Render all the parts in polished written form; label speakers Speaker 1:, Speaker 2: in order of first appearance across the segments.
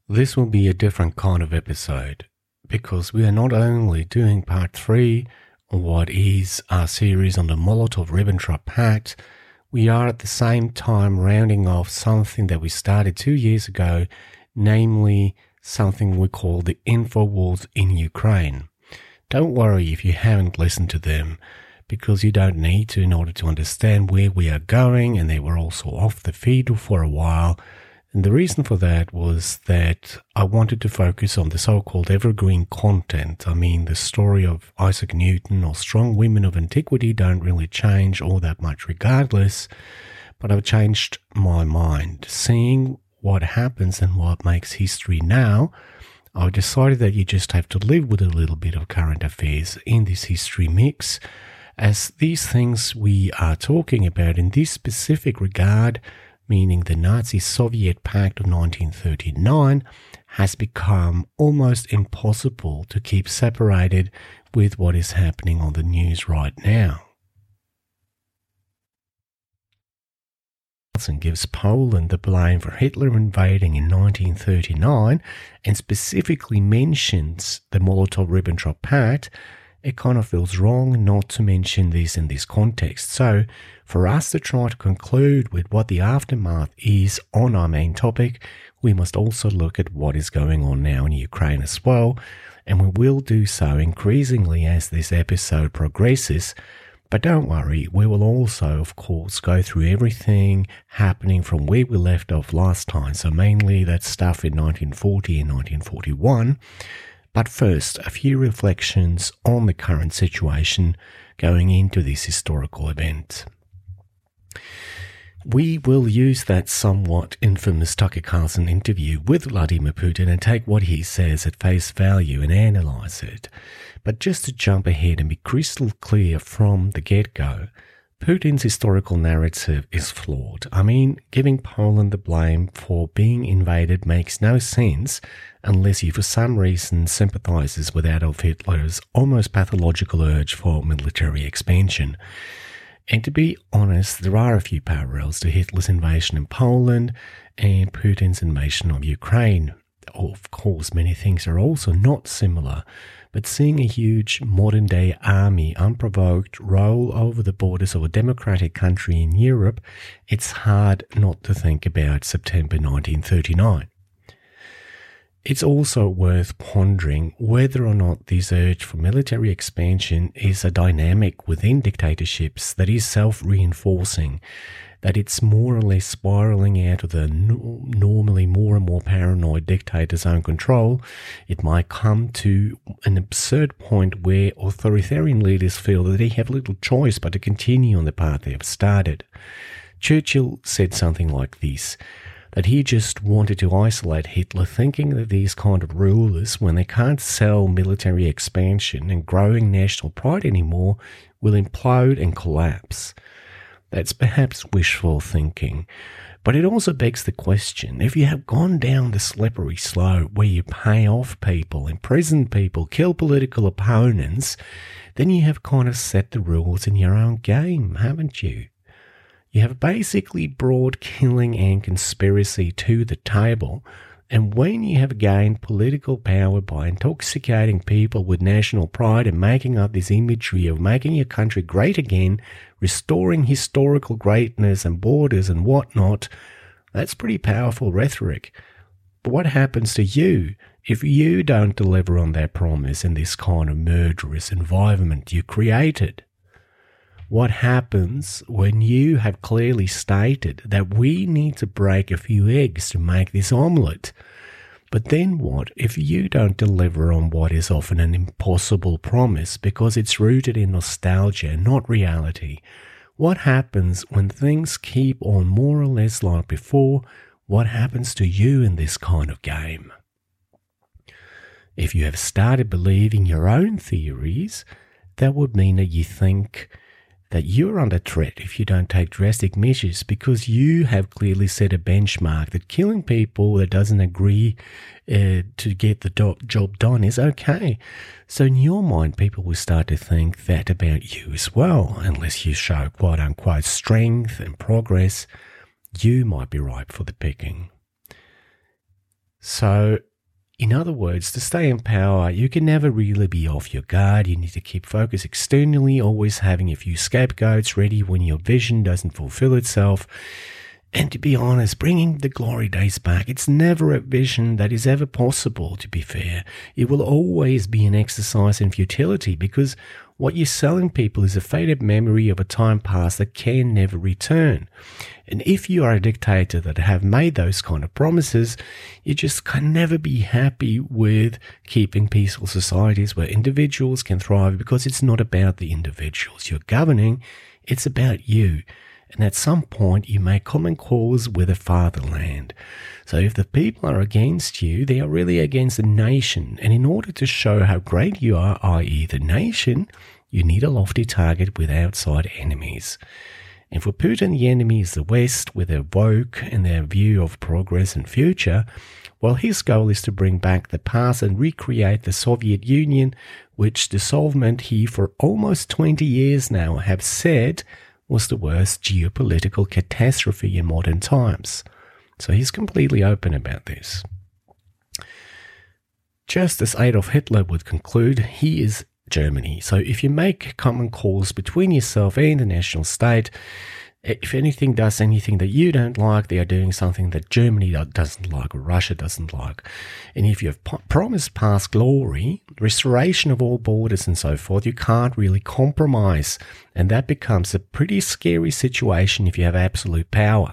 Speaker 1: This will be a different kind of episode because we are not only doing part 3 of what is our series on the Molotov-Ribbentrop Pact, we are at the same time rounding off something that we started 2 years ago, namely something we call the info wars in Ukraine. Don't worry if you haven't listened to them, because you don't need to in order to understand where we are going, and they were also off the feed for a while. And the reason for that was that I wanted to focus on the so-called evergreen content. I mean, the story of Isaac Newton or strong women of antiquity don't really change all that much regardless, but I've changed my mind. Seeing what happens and what makes history now, I decided that you just have to live with a little bit of current affairs in this history mix, as these things we are talking about in this specific regard, meaning the Nazi-Soviet Pact of 1939, has become almost impossible to keep separated with what is happening on the news right now. And gives Poland the blame for Hitler invading in 1939 and specifically mentions the Molotov-Ribbentrop Pact, it kind of feels wrong not to mention this in this context. So, for us to try to conclude with what the aftermath is on our main topic, we must also look at what is going on now in Ukraine as well, and we will do so increasingly as this episode progresses. But don't worry, we will also, of course, go through everything happening from where we left off last time, so mainly that stuff in 1940 and 1941. But first, a few reflections on the current situation going into this historical event. We will use that somewhat infamous Tucker Carlson interview with Vladimir Putin and take what he says at face value and analyze it. But just to jump ahead and be crystal clear from the get-go, Putin's historical narrative is flawed. I mean, giving Poland the blame for being invaded makes no sense unless he for some reason sympathizes with Adolf Hitler's almost pathological urge for military expansion. And to be honest, there are a few parallels to Hitler's invasion in Poland and Putin's invasion of Ukraine. Of course, many things are also not similar, but seeing a huge modern-day army unprovoked roll over the borders of a democratic country in Europe, it's hard not to think about September 1939. It's also worth pondering whether or not this urge for military expansion is a dynamic within dictatorships that is self-reinforcing, that it's more or less spiraling out of the normally more and more paranoid dictator's own control. It might come to an absurd point where authoritarian leaders feel that they have little choice but to continue on the path they have started. Churchill said something like this, that he just wanted to isolate Hitler, thinking that these kind of rulers, when they can't sell military expansion and growing national pride anymore, will implode and collapse. That's perhaps wishful thinking, but it also begs the question, if you have gone down the slippery slope where you pay off people, imprison people, kill political opponents, then you have kind of set the rules in your own game, haven't you? You have basically brought killing and conspiracy to the table, and when you have gained political power by intoxicating people with national pride and making up this imagery of making your country great again, restoring historical greatness and borders and whatnot, that's pretty powerful rhetoric. But what happens to you if you don't deliver on that promise in this kind of murderous environment you created? What happens when you have clearly stated that we need to break a few eggs to make this omelette? But then what if you don't deliver on what is often an impossible promise because it's rooted in nostalgia, not reality? What happens when things keep on more or less like before? What happens to you in this kind of game? If you have started believing your own theories, that would mean that you think that you're under threat if you don't take drastic measures because you have clearly set a benchmark that killing people that doesn't agree to get the job done is okay. So in your mind, people will start to think that about you as well. Unless you show quote-unquote strength and progress, you might be ripe for the picking. So, in other words, to stay in power, you can never really be off your guard. You need to keep focus externally, always having a few scapegoats ready when your vision doesn't fulfill itself. And to be honest, bringing the glory days back, it's never a vision that is ever possible, to be fair. It will always be an exercise in futility, because what you're selling people is a faded memory of a time past that can never return. And if you are a dictator that have made those kind of promises, you just can never be happy with keeping peaceful societies where individuals can thrive, because it's not about the individuals you're governing, it's about you. And at some point, you make common cause with the fatherland. So if the people are against you, they are really against the nation. And in order to show how great you are, i.e. the nation, you need a lofty target with outside enemies. And for Putin, the enemy is the West, with their woke and their view of progress and future, while his goal is to bring back the past and recreate the Soviet Union, which dissolvement he for almost 20 years now have said was the worst geopolitical catastrophe in modern times. So he's completely open about this. Just as Adolf Hitler would conclude, he is Germany. So if you make common cause between yourself and the national state, if anything does anything that you don't like, they are doing something that Germany doesn't like or Russia doesn't like. And if you've promised past glory, restoration of all borders and so forth, you can't really compromise. And that becomes a pretty scary situation if you have absolute power.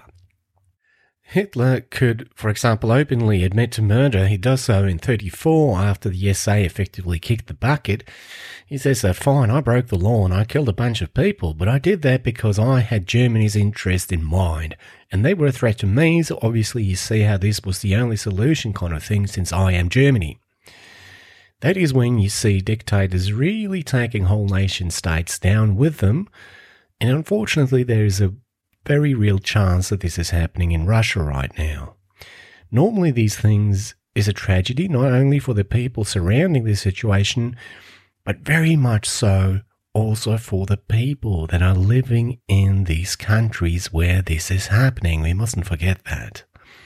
Speaker 1: Hitler could, for example, openly admit to murder. He does so in 1934 after the SA effectively kicked the bucket. He says that, fine, I broke the law and I killed a bunch of people, but I did that because I had Germany's interest in mind. And they were a threat to me, so obviously you see how this was the only solution kind of thing, since I am Germany. That is when you see dictators really taking whole nation states down with them. And unfortunately, there is a very real chance that this is happening in Russia right now. Normally these things is a tragedy, not only for the people surrounding this situation, but very much so also for the people that are living in these countries where this is happening. We mustn't forget that.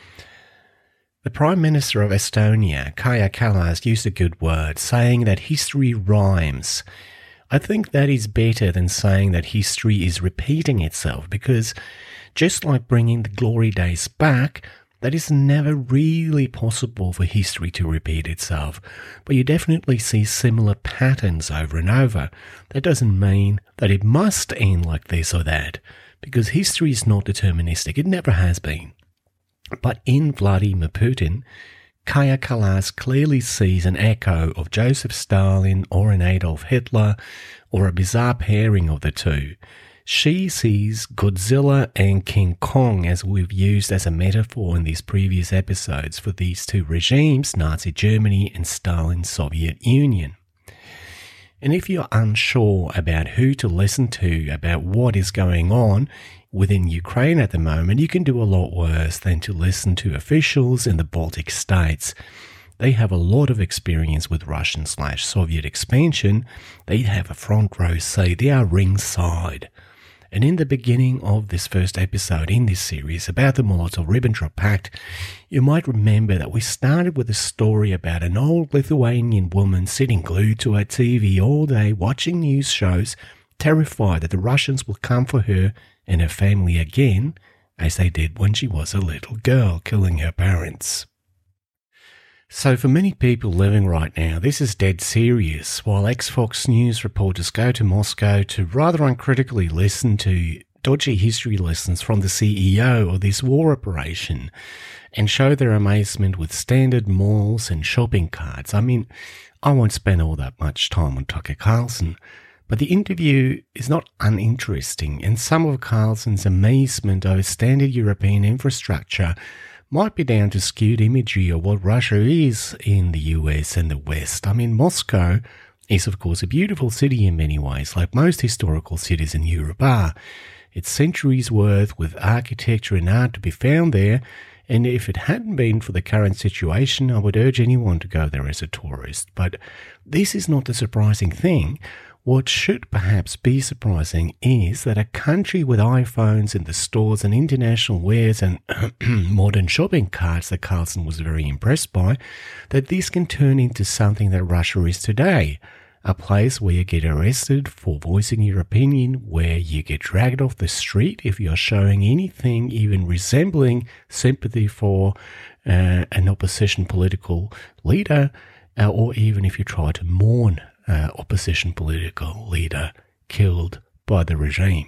Speaker 1: The Prime Minister of Estonia, Kaja Kallas, used a good word, saying that history rhymes. I think that is better than saying that history is repeating itself, because just like bringing the glory days back, that is never really possible for history to repeat itself. But you definitely see similar patterns over and over. That doesn't mean that it must end like this or that, because history is not deterministic. It never has been. But in Vladimir Putin, Kaja Kallas clearly sees an echo of Joseph Stalin or an Adolf Hitler, or a bizarre pairing of the two. She sees Godzilla and King Kong, as we've used as a metaphor in these previous episodes, for these two regimes, Nazi Germany and Stalin's Soviet Union. And if you're unsure about who to listen to about what is going on within Ukraine at the moment, you can do a lot worse than to listen to officials in the Baltic states. They have a lot of experience with Russian/Soviet expansion. They have a front row seat. They are ringside. And in the beginning of this first episode in this series about the Molotov-Ribbentrop Pact, you might remember that we started with a story about an old Lithuanian woman sitting glued to her TV all day watching news shows, terrified that the Russians will come for her and her family again, as they did when she was a little girl, killing her parents. So for many people living right now, this is dead serious, while ex-Fox News reporters go to Moscow to rather uncritically listen to dodgy history lessons from the CEO of this war operation and show their amazement with standard malls and shopping carts. I mean, I won't spend all that much time on Tucker Carlson, but the interview is not uninteresting, and some of Carlson's amazement over standard European infrastructure might be down to skewed imagery of what Russia is in the US and the West. I mean, Moscow is, of course, a beautiful city in many ways, like most historical cities in Europe are. It's centuries worth with architecture and art to be found there, and if it hadn't been for the current situation, I would urge anyone to go there as a tourist. But this is not the surprising thing. What should perhaps be surprising is that a country with iPhones in the stores and international wares and modern shopping carts that Carlson was very impressed by, that this can turn into something that Russia is today. A place where you get arrested for voicing your opinion, where you get dragged off the street if you're showing anything even resembling sympathy for an opposition political leader, or even if you try to mourn opposition political leader killed by the regime.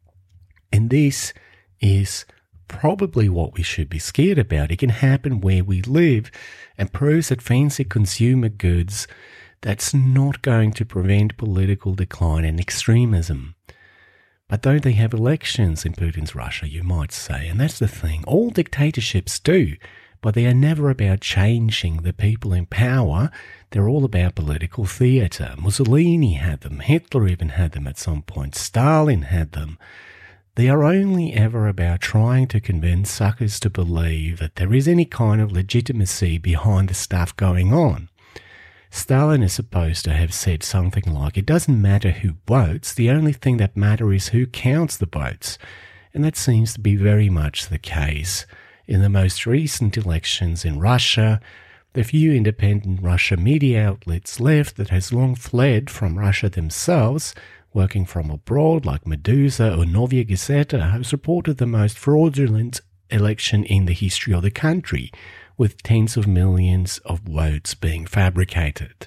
Speaker 1: And this is probably what we should be scared about. It can happen where we live and proves that fancy consumer goods, that's not going to prevent political decline and extremism. But don't they have elections in Putin's Russia, you might say? And that's the thing. All dictatorships do, but they are never about changing the people in power. They're all about political theatre. Mussolini had them. Hitler even had them at some point. Stalin had them. They are only ever about trying to convince suckers to believe that there is any kind of legitimacy behind the stuff going on. Stalin is supposed to have said something like, it doesn't matter who votes, the only thing that matters is who counts the votes. And that seems to be very much the case in the most recent elections in Russia. The few independent Russian media outlets left that has long fled from Russia themselves, working from abroad like Meduza or Novaya Gazeta, has reported the most fraudulent election in the history of the country, with tens of millions of votes being fabricated.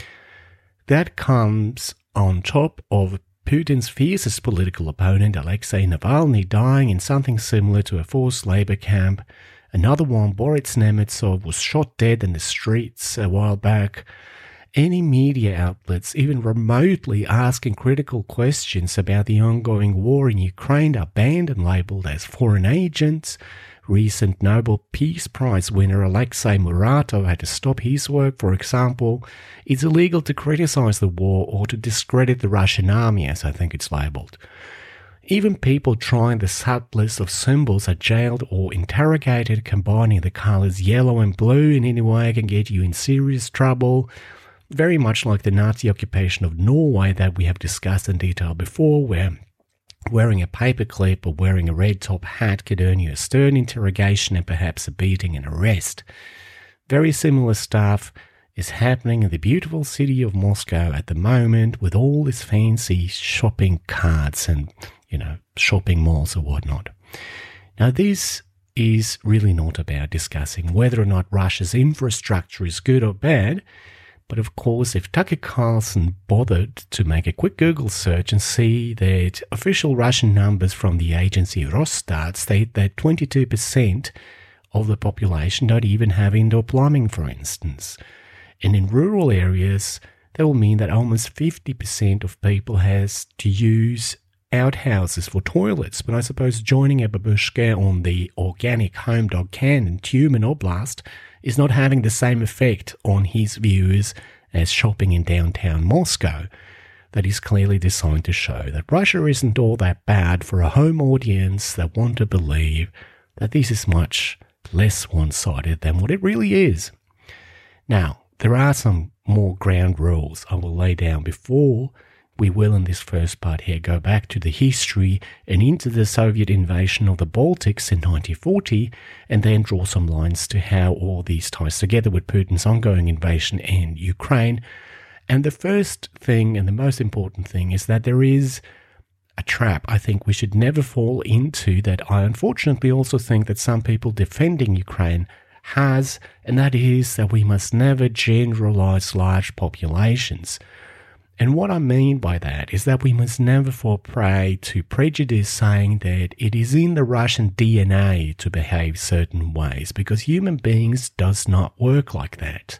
Speaker 1: That comes on top of Putin's fiercest political opponent, Alexei Navalny, dying in something similar to a forced labor camp. Another one, Boris Nemetsov, was shot dead in the streets a while back. Any media outlets, even remotely asking critical questions about the ongoing war in Ukraine, are banned and labelled as foreign agents. Recent Nobel Peace Prize winner Alexei Muratov had to stop his work, for example. It's illegal to criticize the war or to discredit the Russian army, as I think it's labeled. Even people trying the subtlest of symbols are jailed or interrogated. Combining the colors yellow and blue in any way can get you in serious trouble. Very much like the Nazi occupation of Norway that we have discussed in detail before, where wearing a paperclip or wearing a red top hat could earn you a stern interrogation and perhaps a beating and arrest. Very similar stuff is happening in the beautiful city of Moscow at the moment with all its fancy shopping carts and, shopping malls or whatnot. Now, this is really not about discussing whether or not Russia's infrastructure is good or bad. But of course, if Tucker Carlson bothered to make a quick Google search and see that official Russian numbers from the agency Rosstat state that 22% of the population don't even have indoor plumbing, for instance. And in rural areas, that will mean that almost 50% of people has to use outhouses for toilets. But I suppose joining a babushka on the organic home dog can in Tyumen Oblast is not having the same effect on his viewers as shopping in downtown Moscow. That is clearly designed to show that Russia isn't all that bad for a home audience that want to believe that this is much less one-sided than what it really is. Now, there are some more ground rules I will lay down before we will, in this first part here, go back to the history and into the Soviet invasion of the Baltics in 1940, and then draw some lines to how all these ties together with Putin's ongoing invasion in Ukraine. And the first thing and the most important thing is that there is a trap I think we should never fall into, that I unfortunately also think that some people defending Ukraine has, and that is that we must never generalize large populations. And what I mean by that is that we must never fall prey to prejudice saying that it is in the Russian DNA to behave certain ways, because human beings does not work like that.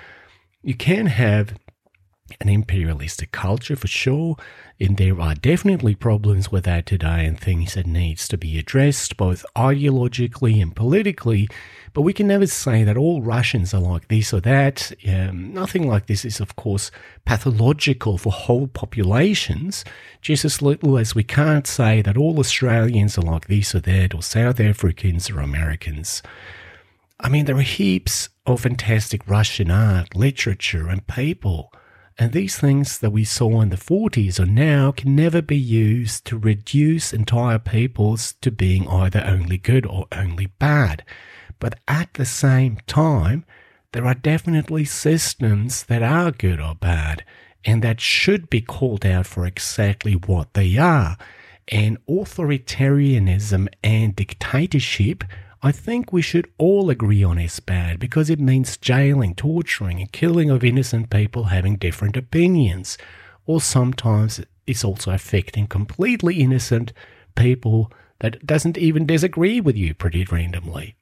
Speaker 1: You can have an imperialistic culture for sure, and there are definitely problems with that today and things that needs to be addressed both ideologically and politically, but we can never say that all Russians are like this or that. Nothing like this is, of course, pathological for whole populations, just as little as we can't say that all Australians are like this or that, or South Africans or Americans. I mean, there are heaps of fantastic Russian art, literature, and people And these things that we saw in the 40s or now can never be used to reduce entire peoples to being either only good or only bad. But at the same time, there are definitely systems that are good or bad, and that should be called out for exactly what they are. And authoritarianism and dictatorship, I think we should all agree on is bad, because it means jailing, torturing, and killing of innocent people having different opinions. Or sometimes it's also affecting completely innocent people that doesn't even disagree with you pretty randomly.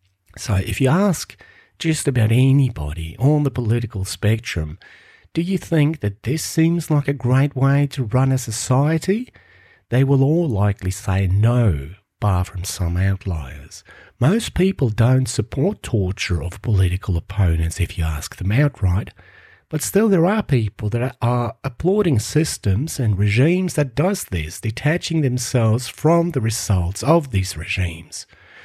Speaker 1: So if you ask just about anybody on the political spectrum, do you think that this seems like a great way to run a society? They will all likely say no, bar from some outliers. Most people don't support torture of political opponents if you ask them outright, but still there are people that are applauding systems and regimes that does this, detaching themselves from the results of these regimes.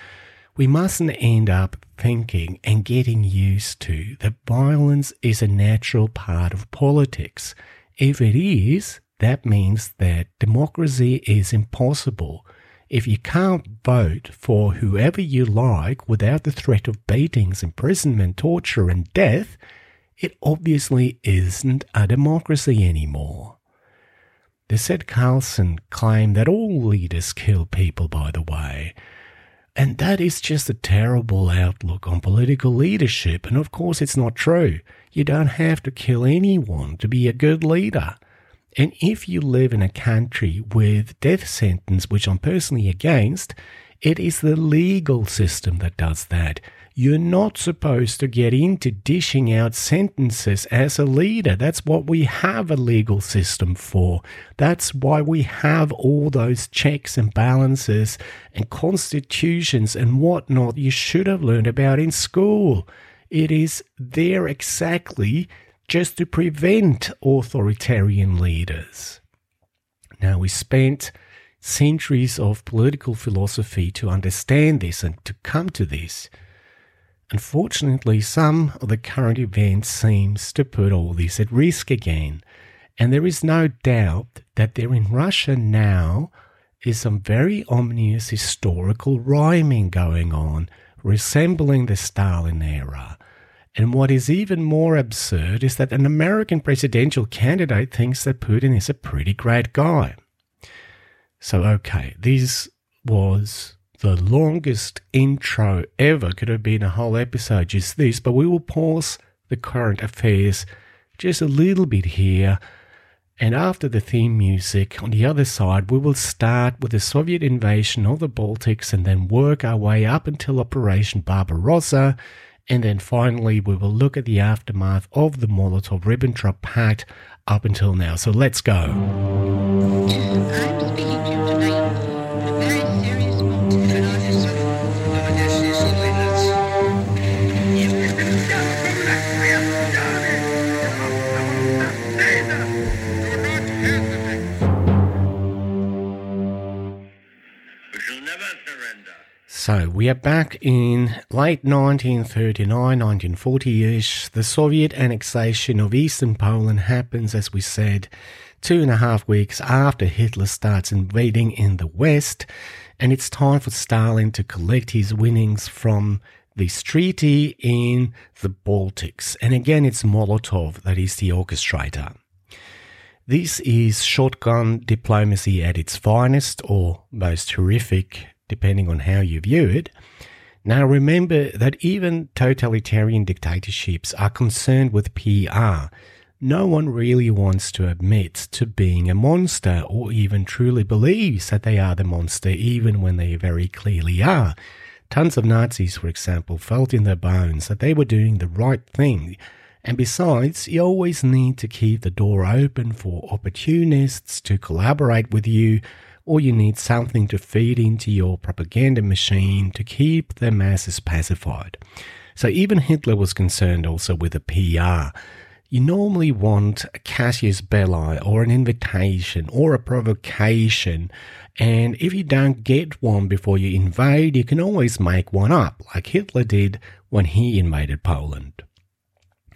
Speaker 1: We mustn't end up thinking and getting used to that violence is a natural part of politics. If it is, that means that democracy is impossible. If you can't vote for whoever you like without the threat of beatings, imprisonment, torture, and death, it obviously isn't a democracy anymore. The said Carlson claimed that all leaders kill people, by the way. And that is just a terrible outlook on political leadership, and of course it's not true. You don't have to kill anyone to be a good leader. And if you live in a country with death sentence, which I'm personally against, it is the legal system that does that. You're not supposed to get into dishing out sentences as a leader. That's what we have a legal system for. That's why we have all those checks and balances and constitutions and whatnot you should have learned about in school. It is there exactly just to prevent authoritarian leaders. Now, we spent centuries of political philosophy to understand this and to come to this. Unfortunately, some of the current events seems to put all this at risk again. And there is no doubt that there in Russia now is some very ominous historical rhyming going on, resembling the Stalin era. And what is even more absurd is that an American presidential candidate thinks that Putin is a pretty great guy. So, okay, this was the longest intro ever. Could have been a whole episode just this, but we will pause the current affairs just a little bit here. And after the theme music, on the other side, we will start with the Soviet invasion of the Baltics and then work our way up until Operation Barbarossa. And then finally, we will look at the aftermath of the Molotov-Ribbentrop Pact up until now. So let's go.
Speaker 2: I'm speaking to you tonight. A very serious moment. We shall never surrender.
Speaker 1: So we are back in late 1939, 1940-ish. The Soviet annexation of eastern Poland happens, as we said, 2.5 weeks after Hitler starts invading in the West, and it's time for Stalin to collect his winnings from this treaty in the Baltics. And again, it's Molotov that is the orchestrator. This is shotgun diplomacy at its finest, or most horrific, depending on how you view it. Now remember that even totalitarian dictatorships are concerned with PR. No one really wants to admit to being a monster or even truly believes that they are the monster, even when they very clearly are. Tons of Nazis, for example, felt in their bones that they were doing the right thing. And besides, you always need to keep the door open for opportunists to collaborate with you, or you need something to feed into your propaganda machine to keep the masses pacified. So even Hitler was concerned also with the PR. You normally want a casus belli or an invitation or a provocation, and if you don't get one before you invade, you can always make one up, like Hitler did when he invaded Poland.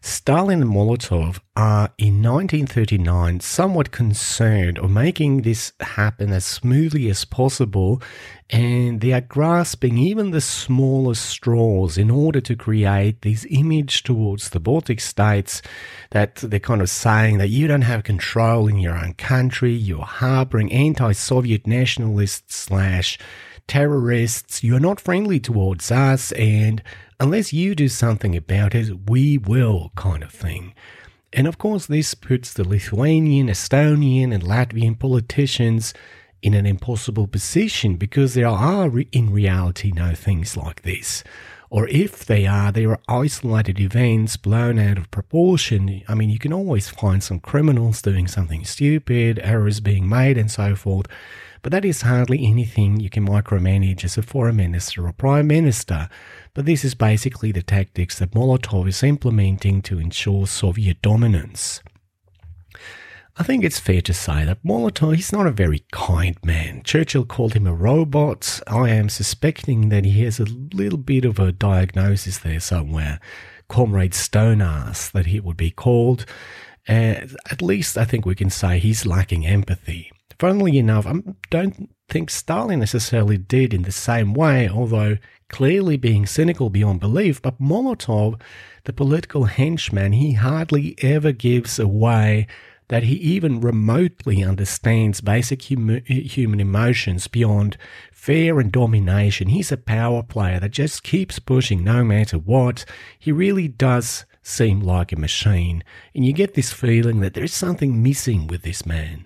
Speaker 1: Stalin and Molotov are in 1939 somewhat concerned of making this happen as smoothly as possible, and they are grasping even the smallest straws in order to create this image towards the Baltic states that they're kind of saying that you don't have control in your own country, you're harboring anti-Soviet nationalists / terrorists, you're not friendly towards us, and unless you do something about it, we will, kind of thing. And of course, this puts the Lithuanian, Estonian, and Latvian politicians in an impossible position, because there are in reality no things like this. Or if they are isolated events blown out of proportion. I mean, you can always find some criminals doing something stupid, errors being made, and so forth. But that is hardly anything you can micromanage as a foreign minister or prime minister. But this is basically the tactics that Molotov is implementing to ensure Soviet dominance. I think it's fair to say that Molotov is not a very kind man. Churchill called him a robot. I am suspecting that he has a little bit of a diagnosis there somewhere. Comrade Stone-ass, that he would be called. At least I think we can say he's lacking empathy. Funnily enough, I don't think Stalin necessarily did in the same way, although clearly being cynical beyond belief. But Molotov, the political henchman, he hardly ever gives away that he even remotely understands basic human emotions beyond fear and domination. He's a power player that just keeps pushing no matter what. He really does seem like a machine, and you get this feeling that there's something missing with this man.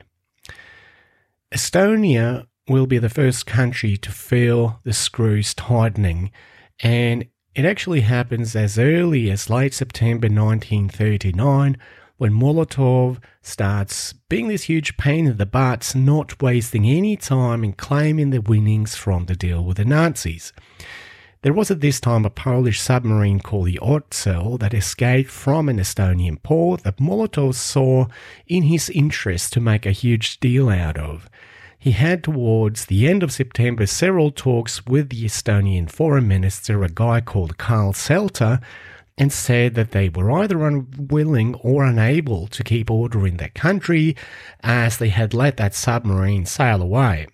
Speaker 1: Estonia will be the first country to feel the screws tightening, and it actually happens as early as late September 1939, when Molotov starts being this huge pain in the butt, not wasting any time in claiming the winnings from the deal with the Nazis. There was at this time a Polish submarine called the Orzel that escaped from an Estonian port that Molotov saw in his interest to make a huge deal out of. He had towards the end of September several talks with the Estonian foreign minister, a guy called Karl Selter, and said that they were either unwilling or unable to keep order in their country, as they had let that submarine sail away.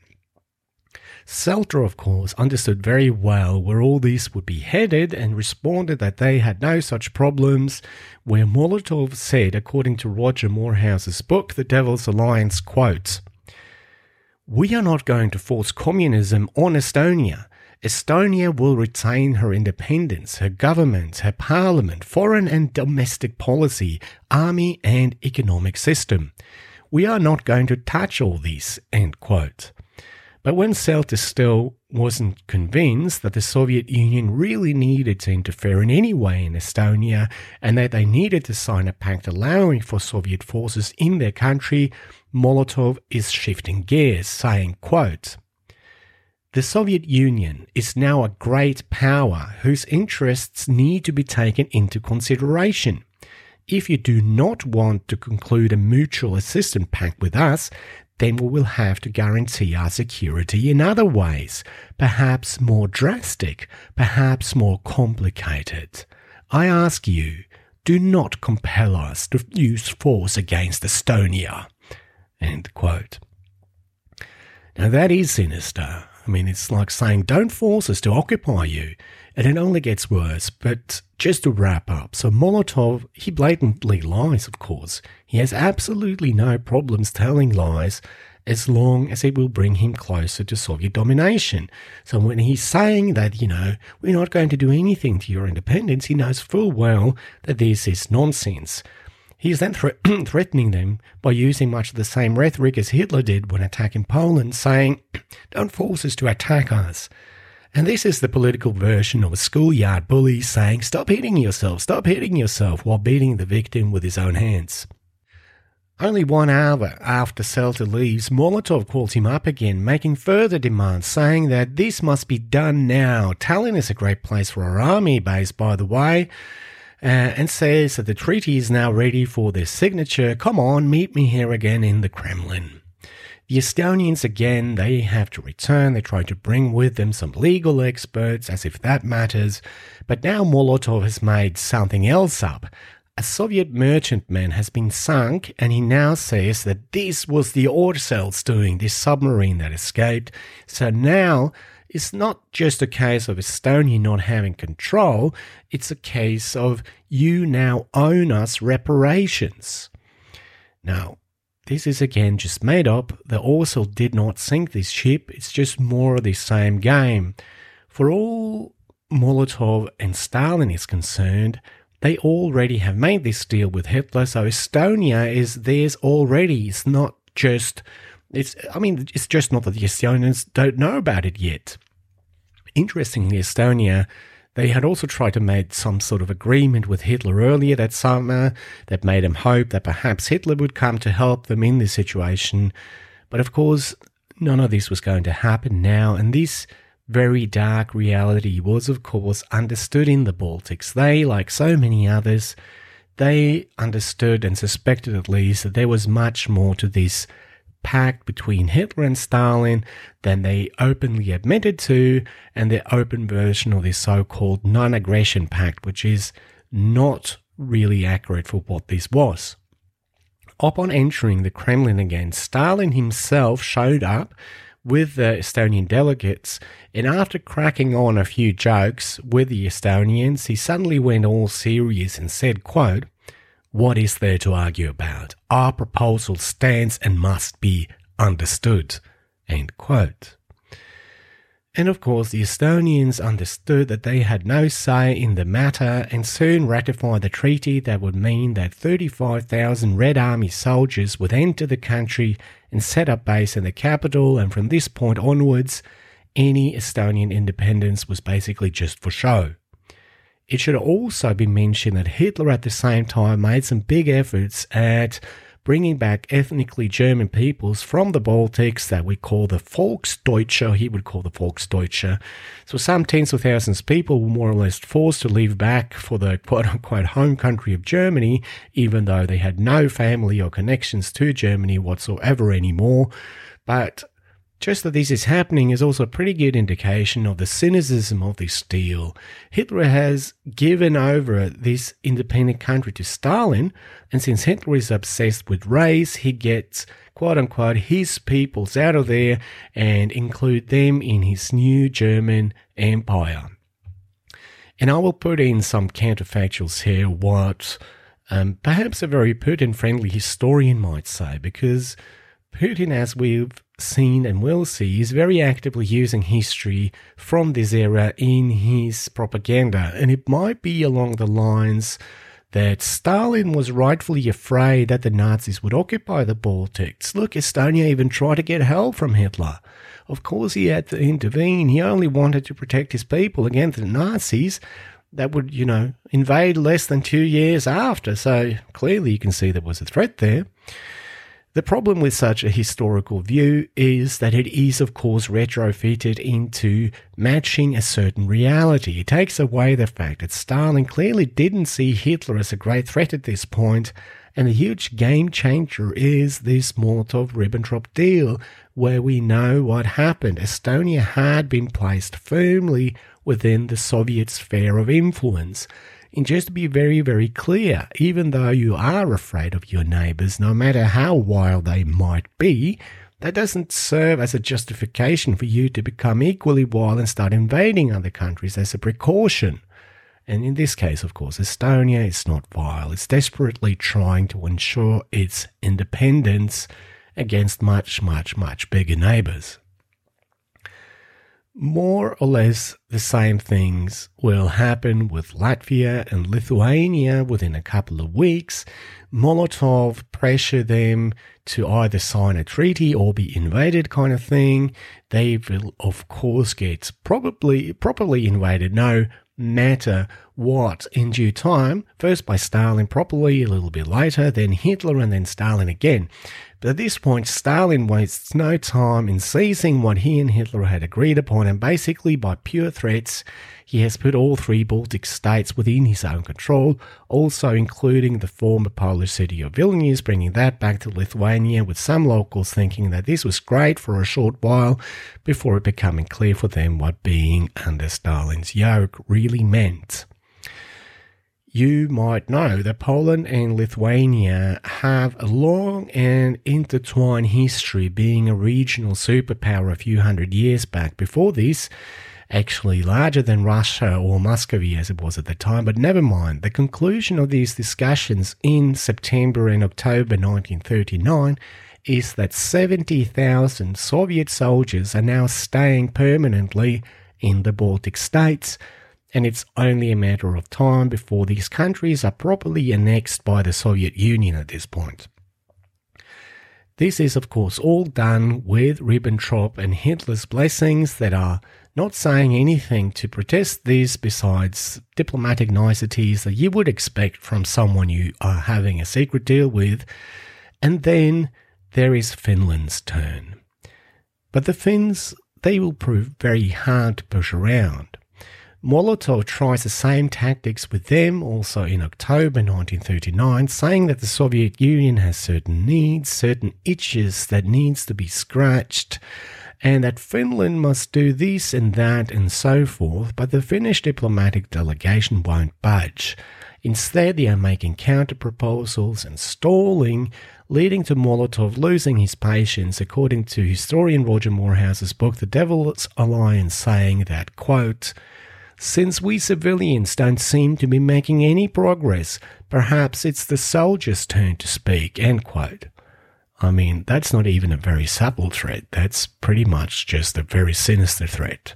Speaker 1: Selter, of course, understood very well where all this would be headed and responded that they had no such problems, where Molotov said, according to Roger Morehouse's book, The Devil's Alliance, quotes, "We are not going to force communism on Estonia. Estonia will retain her independence, her government, her parliament, foreign and domestic policy, army and economic system. We are not going to touch all this," end quote. But when Selter still wasn't convinced that the Soviet Union really needed to interfere in any way in Estonia and that they needed to sign a pact allowing for Soviet forces in their country, Molotov is shifting gears, saying, quote, "The Soviet Union is now a great power whose interests need to be taken into consideration. If you do not want to conclude a mutual assistance pact with us, then we will have to guarantee our security in other ways, perhaps more drastic, perhaps more complicated. I ask you, do not compel us to use force against Estonia." End quote. Now that is sinister. I mean, it's like saying, don't force us to occupy you. And it only gets worse. But just to wrap up, so Molotov, he blatantly lies, of course. He has absolutely no problems telling lies as long as it will bring him closer to Soviet domination. So when he's saying that, we're not going to do anything to your independence, he knows full well that this is nonsense. He's then threatening them by using much of the same rhetoric as Hitler did when attacking Poland, saying, "Don't force us to attack us." And this is the political version of a schoolyard bully saying, stop hitting yourself, while beating the victim with his own hands. Only 1 hour after Selter leaves, Molotov calls him up again, making further demands, saying that this must be done now. Tallinn is a great place for our army base, by the way, and says that the treaty is now ready for their signature. Come on, meet me here again in the Kremlin. The Estonians, again, they have to return. They try to bring with them some legal experts, as if that matters. But now Molotov has made something else up. a Soviet merchantman has been sunk, and he now says that this was the Orzel's doing, this submarine that escaped. So now it's not just a case of Estonia not having control, it's a case of you now own us reparations. Now, this is again just made up. The Orzel did not sink this ship, it's just more of the same game. For all Molotov and Stalin is concerned, they already have made this deal with Hitler, so Estonia is theirs already. It's just not that the Estonians don't know about it yet. Interestingly, Estonia, they had also tried to make some sort of agreement with Hitler earlier that summer that made them hope that perhaps Hitler would come to help them in this situation. But of course, none of this was going to happen now, and this very dark reality was, of course, understood in the Baltics. They, like so many others, they understood and suspected at least that there was much more to this pact between Hitler and Stalin than they openly admitted to, and the open version of this so-called non-aggression pact, which is not really accurate for what this was. Upon entering the Kremlin again, Stalin himself showed up with the Estonian delegates, and after cracking on a few jokes with the Estonians, he suddenly went all serious and said, quote, "What is there to argue about? Our proposal stands and must be understood." End quote. And of course, the Estonians understood that they had no say in the matter and soon ratified the treaty that would mean that 35,000 Red Army soldiers would enter the country and set up base in the capital, and from this point onwards, any Estonian independence was basically just for show. It should also be mentioned that Hitler at the same time made some big efforts at bringing back ethnically German peoples from the Baltics that we call the Volksdeutsche, he would call the Volksdeutsche. So some tens of thousands of people were more or less forced to leave back for the quote-unquote home country of Germany, even though they had no family or connections to Germany whatsoever anymore. But just that this is happening is also a pretty good indication of the cynicism of this deal. Hitler has given over this independent country to Stalin, and since Hitler is obsessed with race, he gets, quote-unquote, his peoples out of there and include them in his new German empire. And I will put in some counterfactuals here, what perhaps a very Putin-friendly historian might say, because Putin, as we've seen and will see, is very actively using history from this era in his propaganda. And it might be along the lines that Stalin was rightfully afraid that the Nazis would occupy the Baltics. Look, Estonia even tried to get help from Hitler. Of course, he had to intervene. He only wanted to protect his people against the Nazis that would, invade less than 2 years after. So clearly you can see there was a threat there. The problem with such a historical view is that it is, of course, retrofitted into matching a certain reality. It takes away the fact that Stalin clearly didn't see Hitler as a great threat at this point, and the huge game changer is this Molotov-Ribbentrop deal, where we know what happened. Estonia had been placed firmly within the Soviet sphere of influence. And just to be very, very clear, even though you are afraid of your neighbours, no matter how wild they might be, that doesn't serve as a justification for you to become equally wild and start invading other countries as a precaution. And in this case, of course, Estonia is not vile. It's desperately trying to ensure its independence against much, much, much bigger neighbours. More or less the same things will happen with Latvia and Lithuania within a couple of weeks. Molotov pressure them to either sign a treaty or be invaded kind of thing. They will, of course, get properly invaded, no matter what, in due time. First by Stalin properly, a little bit later, then Hitler, and then Stalin again. But at this point, Stalin wastes no time in seizing what he and Hitler had agreed upon, and basically by pure threats, he has put all three Baltic states within his own control, also including the former Polish city of Vilnius, bringing that back to Lithuania, with some locals thinking that this was great for a short while, before it becoming clear for them what being under Stalin's yoke really meant. you might know that Poland and Lithuania have a long and intertwined history, being a regional superpower a few hundred years back. Before this, actually larger than Russia or Muscovy as it was at the time, but never mind. The conclusion of these discussions in September and October 1939 is that 70,000 Soviet soldiers are now staying permanently in the Baltic states, and it's only a matter of time before these countries are properly annexed by the Soviet Union at this point. This is, of course, all done with Ribbentrop and Hitler's blessings that are not saying anything to protest this besides diplomatic niceties that you would expect from someone you are having a secret deal with. And then there is Finland's turn. But the Finns, they will prove very hard to push around. Molotov tries the same tactics with them also in October 1939, saying that the Soviet Union has certain needs, certain itches that needs to be scratched, and that Finland must do this and that and so forth, but the Finnish diplomatic delegation won't budge. Instead, they are making counter-proposals and stalling, leading to Molotov losing his patience, according to historian Roger Morehouse's book The Devil's Alliance, saying that, quote, "Since we civilians don't seem to be making any progress, perhaps it's the soldiers' turn to speak," end quote. I mean, that's not even a very subtle threat. That's pretty much just a very sinister threat.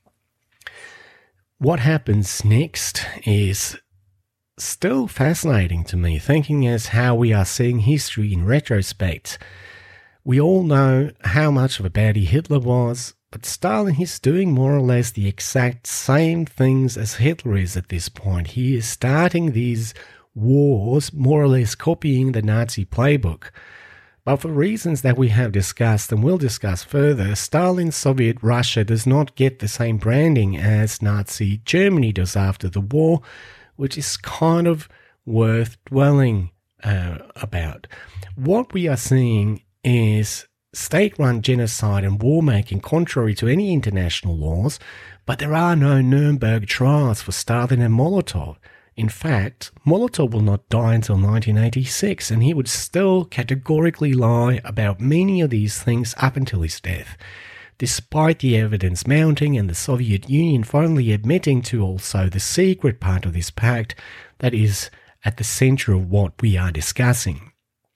Speaker 1: What happens next is still fascinating to me, thinking as how we are seeing history in retrospect. We all know how much of a baddie Hitler was, but Stalin is doing more or less the exact same things as Hitler is at this point. He is starting these wars, more or less copying the Nazi playbook. But for reasons that we have discussed and will discuss further, Stalin's Soviet Russia does not get the same branding as Nazi Germany does after the war, which is kind of worth dwelling about. What we are seeing is state-run genocide and war-making contrary to any international laws, but there are no Nuremberg trials for Stalin and Molotov. In fact, Molotov will not die until 1986, and he would still categorically lie about many of these things up until his death, despite the evidence mounting and the Soviet Union finally admitting to also the secret part of this pact that is at the center of what we are discussing.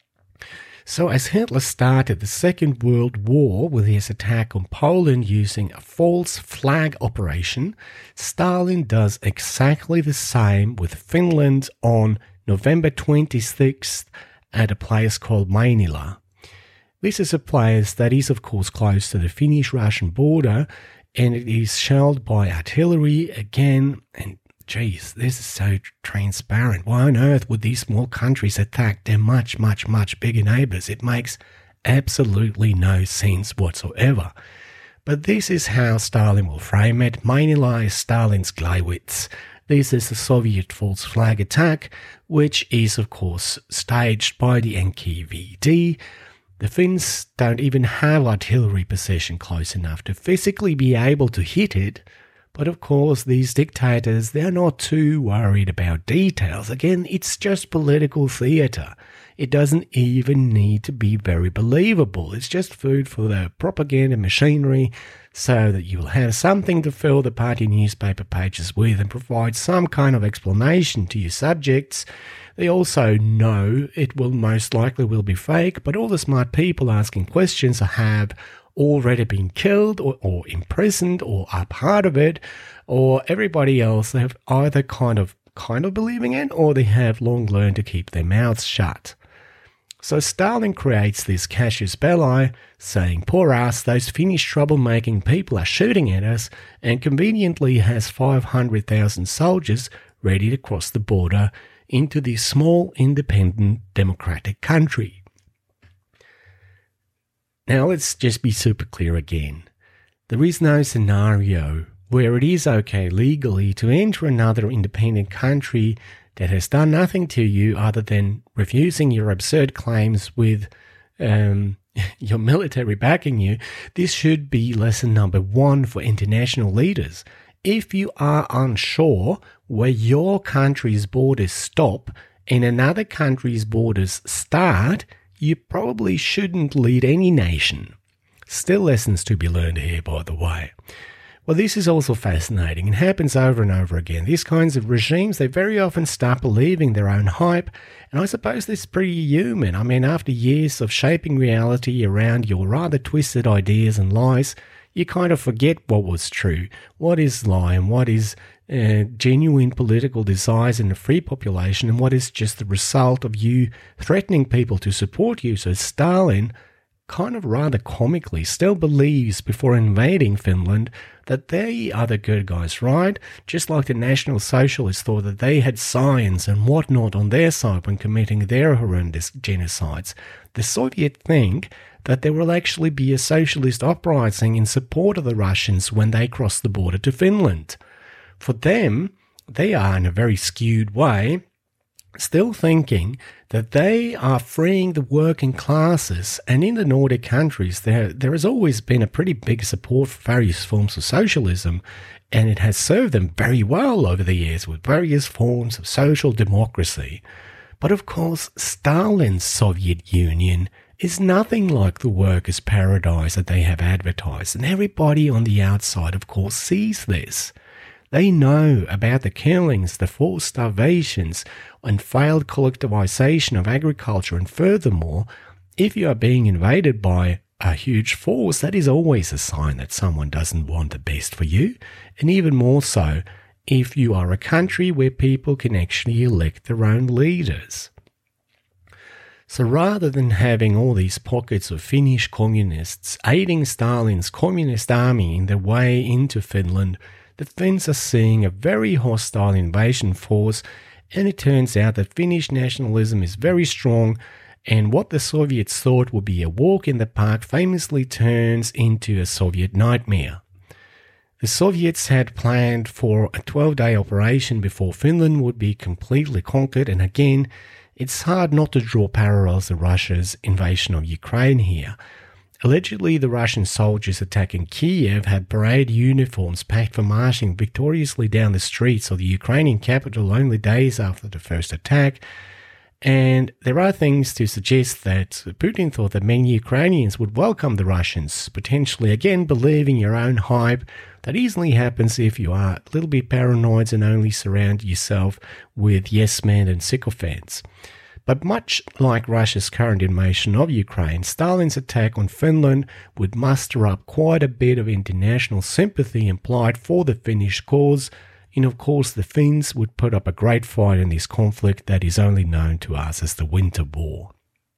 Speaker 1: So as Hitler started the Second World War with his attack on Poland using a false flag operation, Stalin does exactly the same with Finland on November 26th at a place called Mainila. This is a place that is of course close to the Finnish-Russian border, and it is shelled by artillery again, and geez, this is so transparent. Why on earth would these small countries attack their much, much, much bigger neighbours? It makes absolutely no sense whatsoever. But this is how Stalin will frame it. Mainila is Stalin's Gleiwitz. This is the Soviet false flag attack, which is of course staged by the NKVD. The Finns don't even have artillery position close enough to physically be able to hit it. But of course, these dictators, they're not too worried about details. Again, it's just political theatre. It doesn't even need to be very believable. It's just food for the propaganda machinery so that you'll have something to fill the party newspaper pages with and provide some kind of explanation to your subjects. They also know it will most likely will be fake, but all the smart people asking questions have already been killed or imprisoned or are part of it, or everybody else have either kind of believing it, or they have long learned to keep their mouths shut. So Stalin creates this casus belli, saying, poor us, those Finnish troublemaking people are shooting at us, and conveniently has 500,000 soldiers ready to cross the border into this small, independent, democratic country. Now let's just be super clear again. There is no scenario where it is okay legally to enter another independent country that has done nothing to you other than refusing your absurd claims with your military backing you. This should be lesson number one for international leaders. If you are unsure where your country's borders stop and another country's borders start, you probably shouldn't lead any nation. Still lessons to be learned here, by the way. Well, this is also fascinating and happens over and over again. These kinds of regimes, they very often start believing their own hype, and I suppose this is pretty human. I mean, after years of shaping reality around your rather twisted ideas and lies, you kind of forget what was true, what is lie, and what is genuine political desires in a free population, and what is just the result of you threatening people to support you. So Stalin, kind of rather comically, still believes before invading Finland that they are the good guys, right? Just like the National Socialists thought that they had science and whatnot on their side when committing their horrendous genocides. The Soviets think that there will actually be a socialist uprising in support of the Russians when they cross the border to Finland. For them, they are in a very skewed way still thinking that they are freeing the working classes, and in the Nordic countries there has always been a pretty big support for various forms of socialism, and it has served them very well over the years with various forms of social democracy. But of course, Stalin's Soviet Union is nothing like the workers' paradise that they have advertised, and everybody on the outside, of course, sees this. They know about the killings, the forced starvations, and failed collectivization of agriculture, and furthermore, if you are being invaded by a huge force, that is always a sign that someone doesn't want the best for you, and even more so if you are a country where people can actually elect their own leaders. So rather than having all these pockets of Finnish communists aiding Stalin's communist army in their way into Finland, the Finns are seeing a very hostile invasion force, and it turns out that Finnish nationalism is very strong, and what the Soviets thought would be a walk in the park famously turns into a Soviet nightmare. The Soviets had planned for a 12-day operation before Finland would be completely conquered, and again, it's hard not to draw parallels to Russia's invasion of Ukraine here. Allegedly, the Russian soldiers attacking Kiev had parade uniforms packed for marching victoriously down the streets of the Ukrainian capital only days after the first attack, and there are things to suggest that Putin thought that many Ukrainians would welcome the Russians, potentially again believing your own hype. That easily happens if you are a little bit paranoid and only surround yourself with yes-men and sycophants. But much like Russia's current invasion of Ukraine, Stalin's attack on Finland would muster up quite a bit of international sympathy implied for the Finnish cause, and of course the Finns would put up a great fight in this conflict that is only known to us as the Winter War.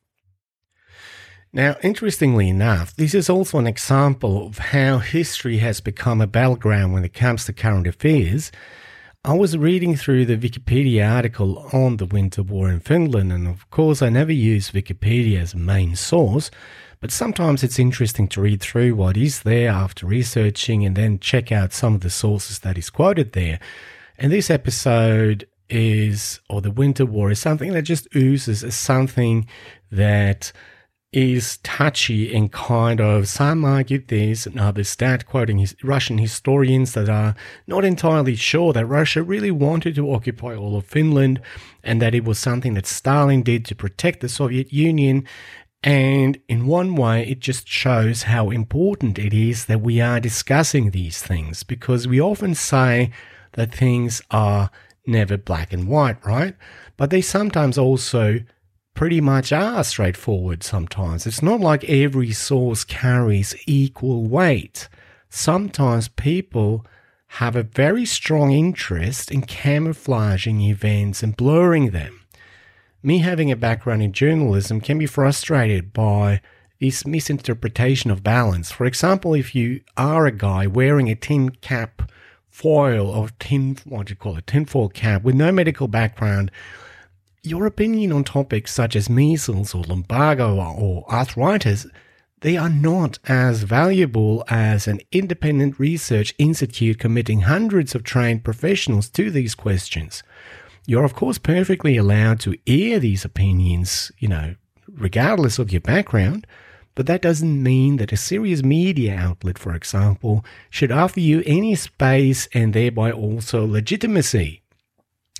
Speaker 1: Now, interestingly enough, this is also an example of how history has become a battleground when it comes to current affairs. I was reading through the Wikipedia article on the Winter War in Finland, and of course I never use Wikipedia as a main source, but sometimes it's interesting to read through what is there after researching and then check out some of the sources that is quoted there. And this episode the Winter War is something that just oozes as something that is touchy and kind of, some argue this and others start quoting Russian historians that are not entirely sure that Russia really wanted to occupy all of Finland and that it was something that Stalin did to protect the Soviet Union. And in one way, it just shows how important it is that we are discussing these things, because we often say that things are never black and white, right? But they sometimes also pretty much are straightforward sometimes. It's not like every source carries equal weight. Sometimes people have a very strong interest in camouflaging events and blurring them. Me having a background in journalism can be frustrated by this misinterpretation of balance. For example, if you are a guy wearing a tin cap foil or tinfoil cap with no medical background, your opinion on topics such as measles or lumbago or arthritis, they are not as valuable as an independent research institute committing hundreds of trained professionals to these questions. You're of course perfectly allowed to air these opinions, regardless of your background, but that doesn't mean that a serious media outlet, for example, should offer you any space and thereby also legitimacy.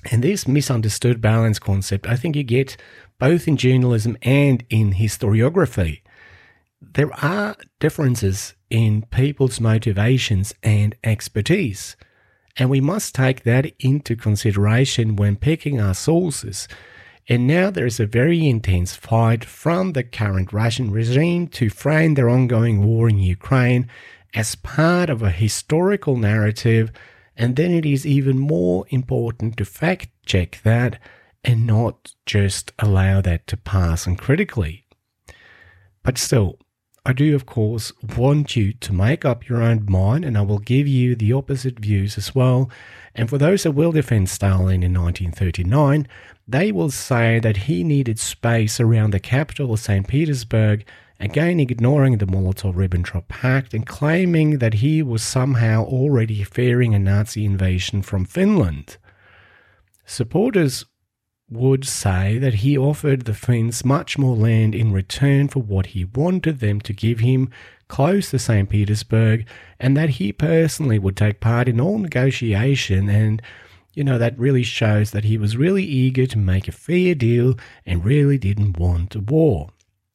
Speaker 1: And this misunderstood balance concept, I think you get both in journalism and in historiography. There are differences in people's motivations and expertise, and we must take that into consideration when picking our sources. And now there is a very intense fight from the current Russian regime to frame their ongoing war in Ukraine as part of a historical narrative, and then it is even more important to fact-check that and not just allow that to pass uncritically. But still, I do, of course, want you to make up your own mind, and I will give you the opposite views as well. And for those that will defend Stalin in 1939, they will say that he needed space around the capital of St. Petersburg, again ignoring the Molotov-Ribbentrop Pact and claiming that he was somehow already fearing a Nazi invasion from Finland. Supporters would say that he offered the Finns much more land in return for what he wanted them to give him close to St. Petersburg, and that he personally would take part in all negotiation, and that really shows that he was really eager to make a fair deal and really didn't want a war.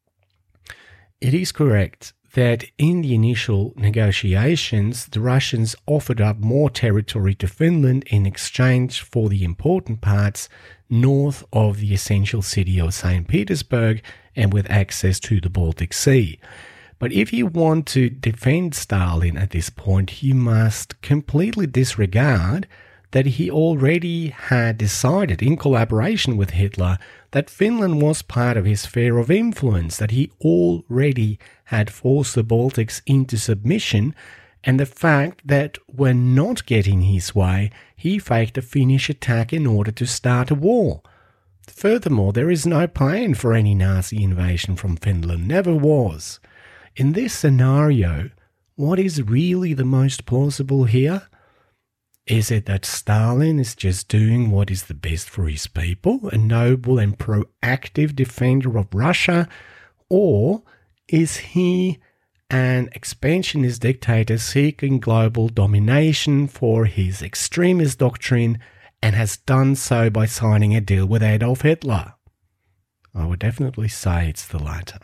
Speaker 1: It is correct that in the initial negotiations, the Russians offered up more territory to Finland in exchange for the important parts north of the essential city of St. Petersburg and with access to the Baltic Sea. But if you want to defend Stalin at this point, you must completely disregard that he already had decided, in collaboration with Hitler, that Finland was part of his sphere of influence, that he already had forced the Baltics into submission, and the fact that when not getting his way, he faked a Finnish attack in order to start a war. Furthermore, there is no plan for any Nazi invasion from Finland, never was. In this scenario, what is really the most plausible here? Is it that Stalin is just doing what is the best for his people, a noble and proactive defender of Russia, or is he an expansionist dictator seeking global domination for his extremist doctrine and has done so by signing a deal with Adolf Hitler? I would definitely say it's the latter.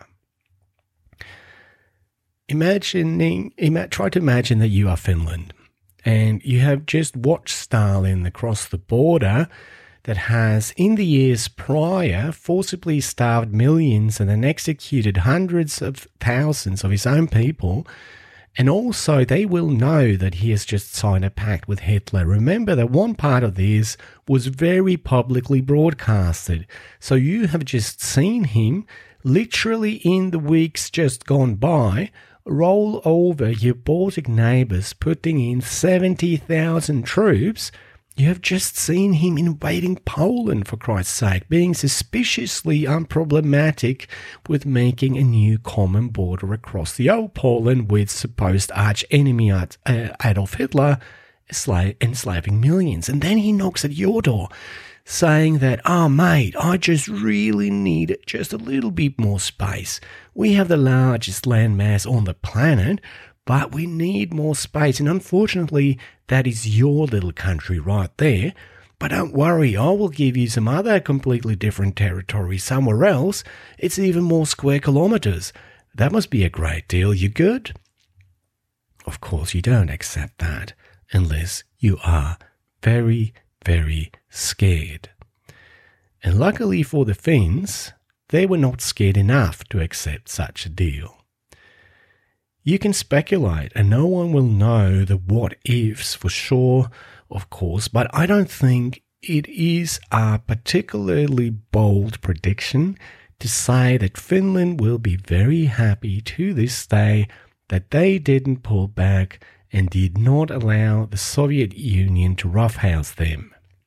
Speaker 1: Try to imagine that you are Finland and you have just watched Stalin across the border that has, in the years prior, forcibly starved millions and then executed hundreds of thousands of his own people. And also, they will know that he has just signed a pact with Hitler. Remember that one part of this was very publicly broadcasted. So you have just seen him, literally in the weeks just gone by, roll over your Baltic neighbours, putting in 70,000 troops. You have just seen him invading Poland, for Christ's sake, being suspiciously unproblematic with making a new common border across the old Poland with supposed arch-enemy Adolf Hitler enslaving millions. And then he knocks at your door saying that, "Oh, mate, I just really need just a little bit more space. We have the largest landmass on the planet, but we need more space. And unfortunately, that is your little country right there. But don't worry, I will give you some other completely different territory somewhere else. It's even more square kilometres. That must be a great deal. You good?" Of course, you don't accept that unless you are very, very scared. And luckily for the Finns, they were not scared enough to accept such a deal. You can speculate, and no one will know the what-ifs for sure, of course, but I don't think it is a particularly bold prediction to say that Finland will be very happy to this day that they didn't pull back and did not allow the Soviet Union to roughhouse them.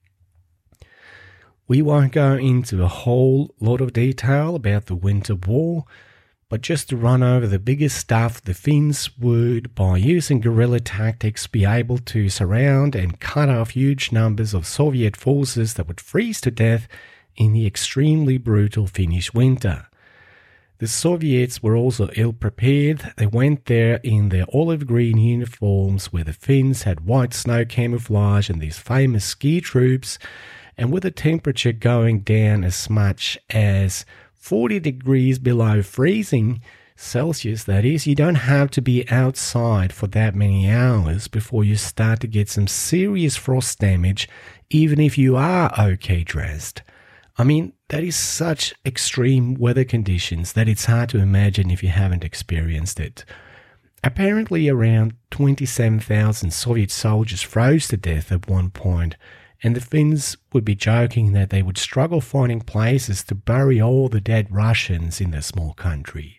Speaker 1: We won't go into a whole lot of detail about the Winter War, but just to run over the biggest stuff, the Finns would, by using guerrilla tactics, be able to surround and cut off huge numbers of Soviet forces that would freeze to death in the extremely brutal Finnish winter. The Soviets were also ill-prepared. They went there in their olive green uniforms, where the Finns had white snow camouflage and these famous ski troops. And with the temperature going down as much as 40 degrees below freezing Celsius, that is, you don't have to be outside for that many hours before you start to get some serious frost damage, even if you are okay dressed. I mean, that is such extreme weather conditions that it's hard to imagine if you haven't experienced it. Apparently around 27,000 Soviet soldiers froze to death at one point, and the Finns would be joking that they would struggle finding places to bury all the dead Russians in their small country.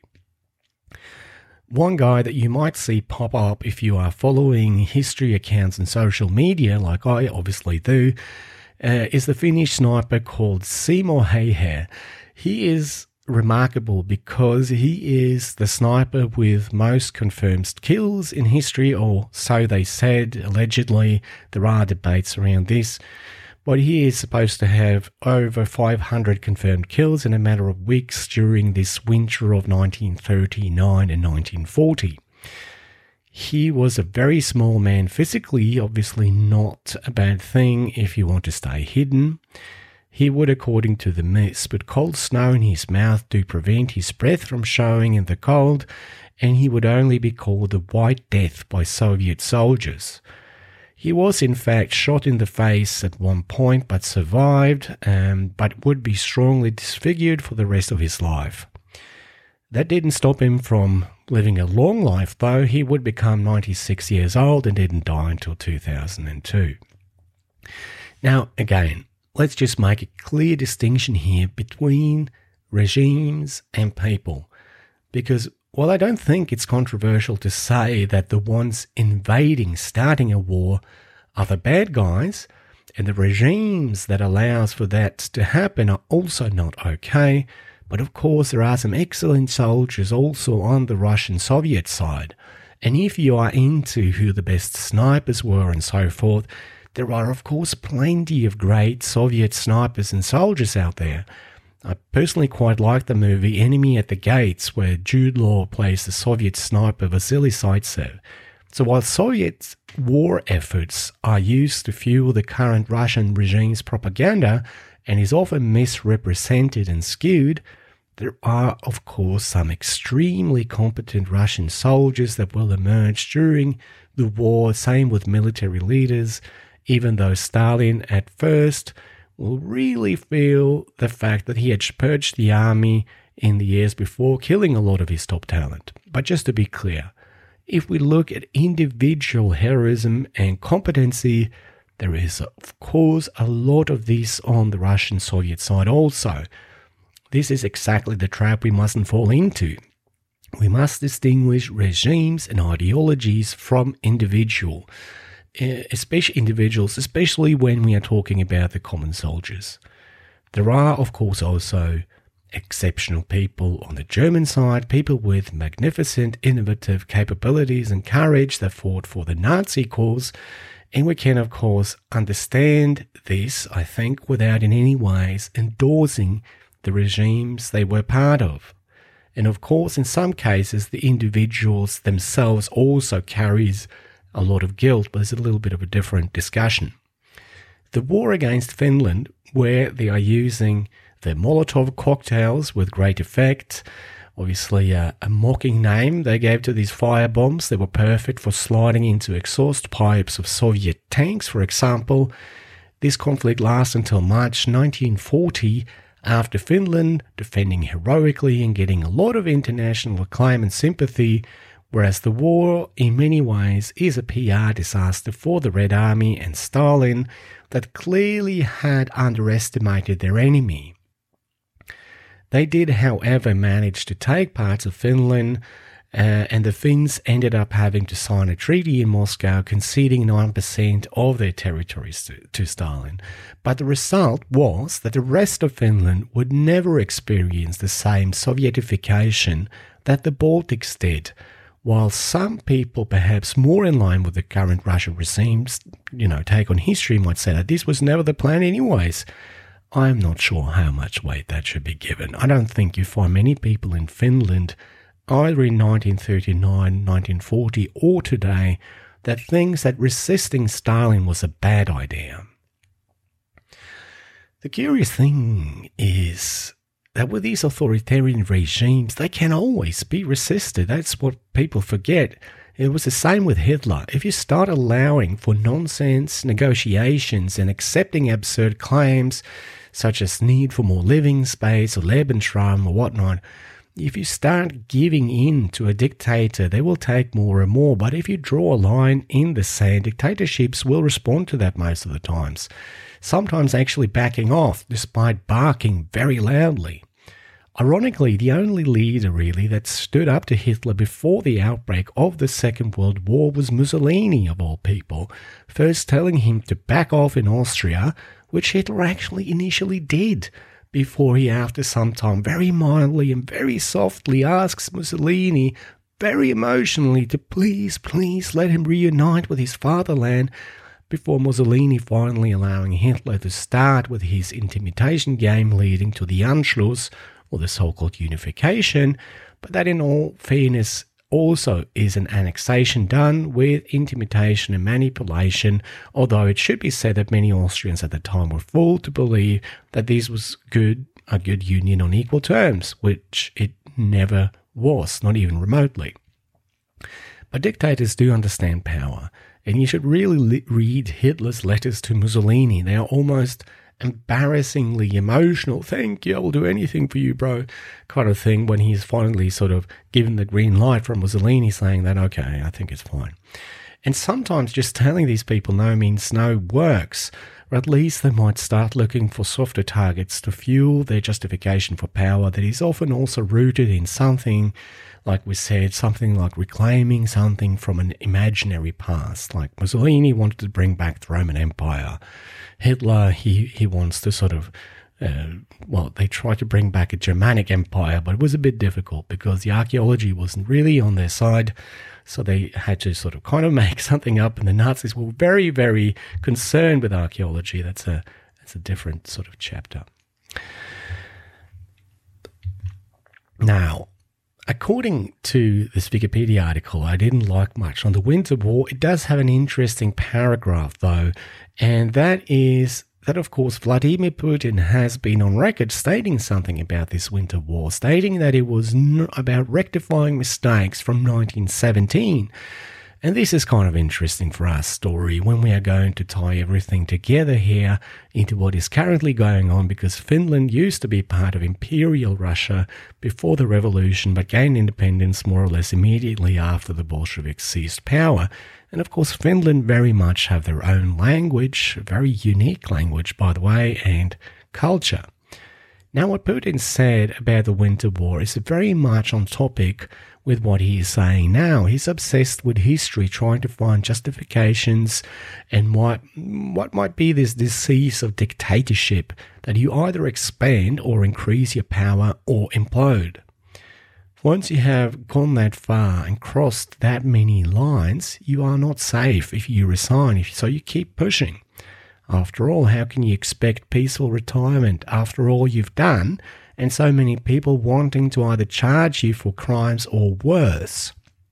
Speaker 1: One guy that you might see pop up if you are following history accounts on social media, like I obviously do, is the Finnish sniper called Simo Häyhä. He is remarkable because he is the sniper with most confirmed kills in history, or so they said, allegedly. There are debates around this. But he is supposed to have over 500 confirmed kills in a matter of weeks during this winter of 1939 and 1940. He was a very small man physically, obviously not a bad thing if you want to stay hidden. He would, according to the myths, put cold snow in his mouth to prevent his breath from showing in the cold, and he would only be called the White Death by Soviet soldiers. He was in fact shot in the face at one point but survived, but would be strongly disfigured for the rest of his life. That didn't stop him from living a long life, though. He would become 96 years old and didn't die until 2002. Now, again, let's just make a clear distinction here between regimes and people, because while I don't think it's controversial to say that the ones invading, starting a war, are the bad guys, and the regimes that allows for that to happen are also not okay, but of course there are some excellent soldiers also on the Russian-Soviet side. And if you are into who the best snipers were and so forth, there are of course plenty of great Soviet snipers and soldiers out there. I personally quite like the movie Enemy at the Gates, where Jude Law plays the Soviet sniper Vasily Zaitsev. So while Soviet war efforts are used to fuel the current Russian regime's propaganda and is often misrepresented and skewed, there are of course some extremely competent Russian soldiers that will emerge during the war, same with military leaders, even though Stalin at first will really feel the fact that he had purged the army in the years before, killing a lot of his top talent. But just to be clear, if we look at individual heroism and competency, there is, of course, a lot of this on the Russian-Soviet side also. This is exactly the trap we mustn't fall into. We must distinguish regimes and ideologies from individuals, especially when we are talking about the common soldiers. There are, of course, also exceptional people on the German side, people with magnificent innovative capabilities and courage that fought for the Nazi cause, and we can, of course, understand this, I think, without in any ways endorsing the regimes they were part of. And of course, in some cases, the individuals themselves also carries a lot of guilt, but it's a little bit of a different discussion. The war against Finland, where they are using the Molotov cocktails with great effect, obviously a mocking name they gave to these firebombs. They were perfect for sliding into exhaust pipes of Soviet tanks, for example. This conflict lasts until March 1940, after Finland defending heroically and getting a lot of international acclaim and sympathy, whereas the war, in many ways, is a PR disaster for the Red Army and Stalin that clearly had underestimated their enemy. They did, however, manage to take parts of Finland, and the Finns ended up having to sign a treaty in Moscow, conceding 9% of their territories to Stalin. But the result was that the rest of Finland would never experience the same Sovietification that the Baltics did, while some people, perhaps more in line with the current Russian regime's, take on history, might say that this was never the plan anyways. I'm not sure how much weight that should be given. I don't think you find many people in Finland, either in 1939, 1940 or today, that thinks that resisting Stalin was a bad idea. The curious thing is that with these authoritarian regimes, they can always be resisted. That's what people forget. It was the same with Hitler. If you start allowing for nonsense negotiations and accepting absurd claims such as need for more living space or Lebensraum or whatnot, if you start giving in to a dictator, they will take more and more. But if you draw a line in the sand, dictatorships will respond to that most of the times, sometimes actually backing off despite barking very loudly. Ironically, the only leader really that stood up to Hitler before the outbreak of the Second World War was Mussolini, of all people, first telling him to back off in Austria, which Hitler actually initially did, before he, after some time, very mildly and very softly asks Mussolini, very emotionally, to please let him reunite with his fatherland, before Mussolini finally allowing Hitler to start with his intimidation game leading to the Anschluss, or the so-called unification, but that in all fairness also is an annexation done with intimidation and manipulation, although it should be said that many Austrians at the time were fooled to believe that this was a good union on equal terms, which it never was, not even remotely. But dictators do understand power, and you should really read Hitler's letters to Mussolini. They are almost embarrassingly emotional. Thank you, I will do anything for you, bro, kind of thing, when he's finally sort of given the green light from Mussolini saying that, okay, I think it's fine. And sometimes just telling these people no means no works, or at least they might start looking for softer targets to fuel their justification for power that is often also rooted in something, like we said, something like reclaiming something from an imaginary past. Like Mussolini wanted to bring back the Roman Empire. Hitler, he wants to sort of, they tried to bring back a Germanic empire, but it was a bit difficult because the archaeology wasn't really on their side. So they had to sort of kind of make something up, and the Nazis were very, very concerned with archaeology. That's a different sort of chapter. Now, according to this Wikipedia article, I didn't like much on the Winter War. It does have an interesting paragraph, though, and that is that, of course, Vladimir Putin has been on record stating something about this Winter War, stating that it was about rectifying mistakes from 1917. And this is kind of interesting for our story when we are going to tie everything together here into what is currently going on, because Finland used to be part of Imperial Russia before the revolution, but gained independence more or less immediately after the Bolsheviks seized power. And of course, Finland very much have their own language, a very unique language, by the way, and culture. Now, what Putin said about the Winter War is very much on topic with what he is saying now. He's obsessed with history, trying to find justifications and what might be this disease of dictatorship, that you either expand or increase your power or implode. Once you have gone that far and crossed that many lines, you are not safe if you resign, so you keep pushing. After all, how can you expect peaceful retirement after all you've done, and so many people wanting to either charge you for crimes or worse?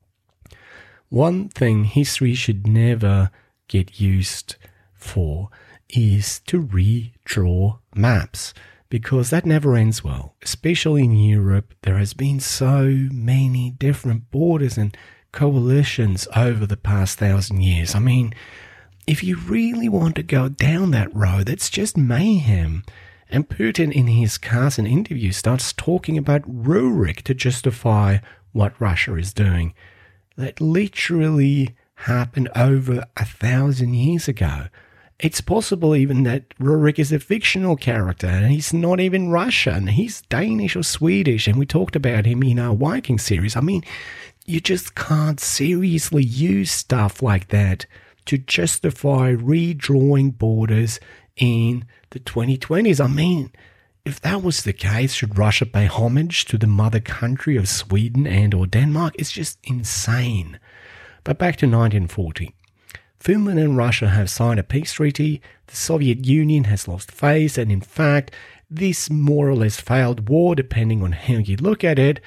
Speaker 1: One thing history should never get used for is to redraw maps, because that never ends well. Especially in Europe, there has been so many different borders and coalitions over the past 1,000 years. I mean, if you really want to go down that road, that's just mayhem. And Putin, in his Carson interview, starts talking about Rurik to justify what Russia is doing. That literally happened over 1,000 years ago. It's possible even that Rurik is a fictional character and he's not even Russian. He's Danish or Swedish, and we talked about him in our Viking series. I mean, you just can't seriously use stuff like that to justify redrawing borders in the 2020s. I mean, if that was the case, should Russia pay homage to the mother country of Sweden and or Denmark? It's just insane. But back to 1940. Finland and Russia have signed a peace treaty. The Soviet Union has lost face, and in fact, this more or less failed war, depending on how you look at it,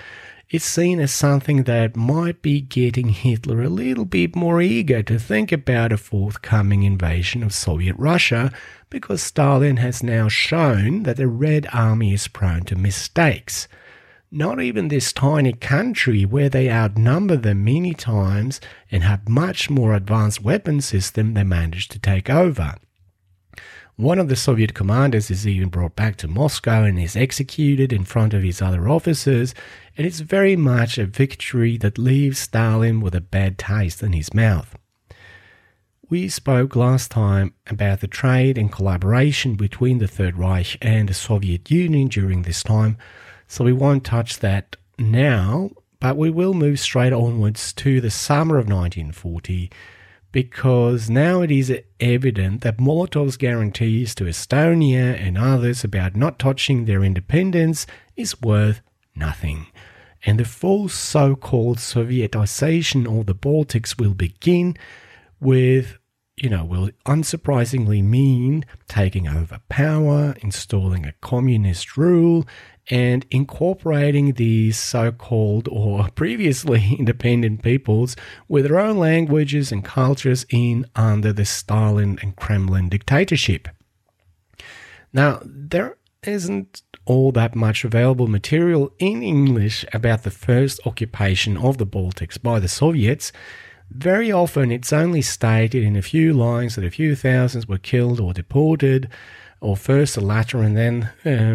Speaker 1: it's seen as something that might be getting Hitler a little bit more eager to think about a forthcoming invasion of Soviet Russia, because Stalin has now shown that the Red Army is prone to mistakes. Not even this tiny country, where they outnumber them many times and have much more advanced weapon system, they managed to take over. One of the Soviet commanders is even brought back to Moscow and is executed in front of his other officers, and it's very much a victory that leaves Stalin with a bad taste in his mouth. We spoke last time about the trade and collaboration between the Third Reich and the Soviet Union during this time, so we won't touch that now, but we will move straight onwards to the summer of 1940, because now it is evident that Molotov's guarantees to Estonia and others about not touching their independence is worth nothing, and the full so-called Sovietization of the Baltics will begin with, will unsurprisingly mean taking over power, installing a communist rule, and incorporating these so-called or previously independent peoples with their own languages and cultures in under the Stalin and Kremlin dictatorship. Now, there isn't all that much available material in English about the first occupation of the Baltics by the Soviets. Very often it's only stated in a few lines that a few thousands were killed or deported, or first the latter and then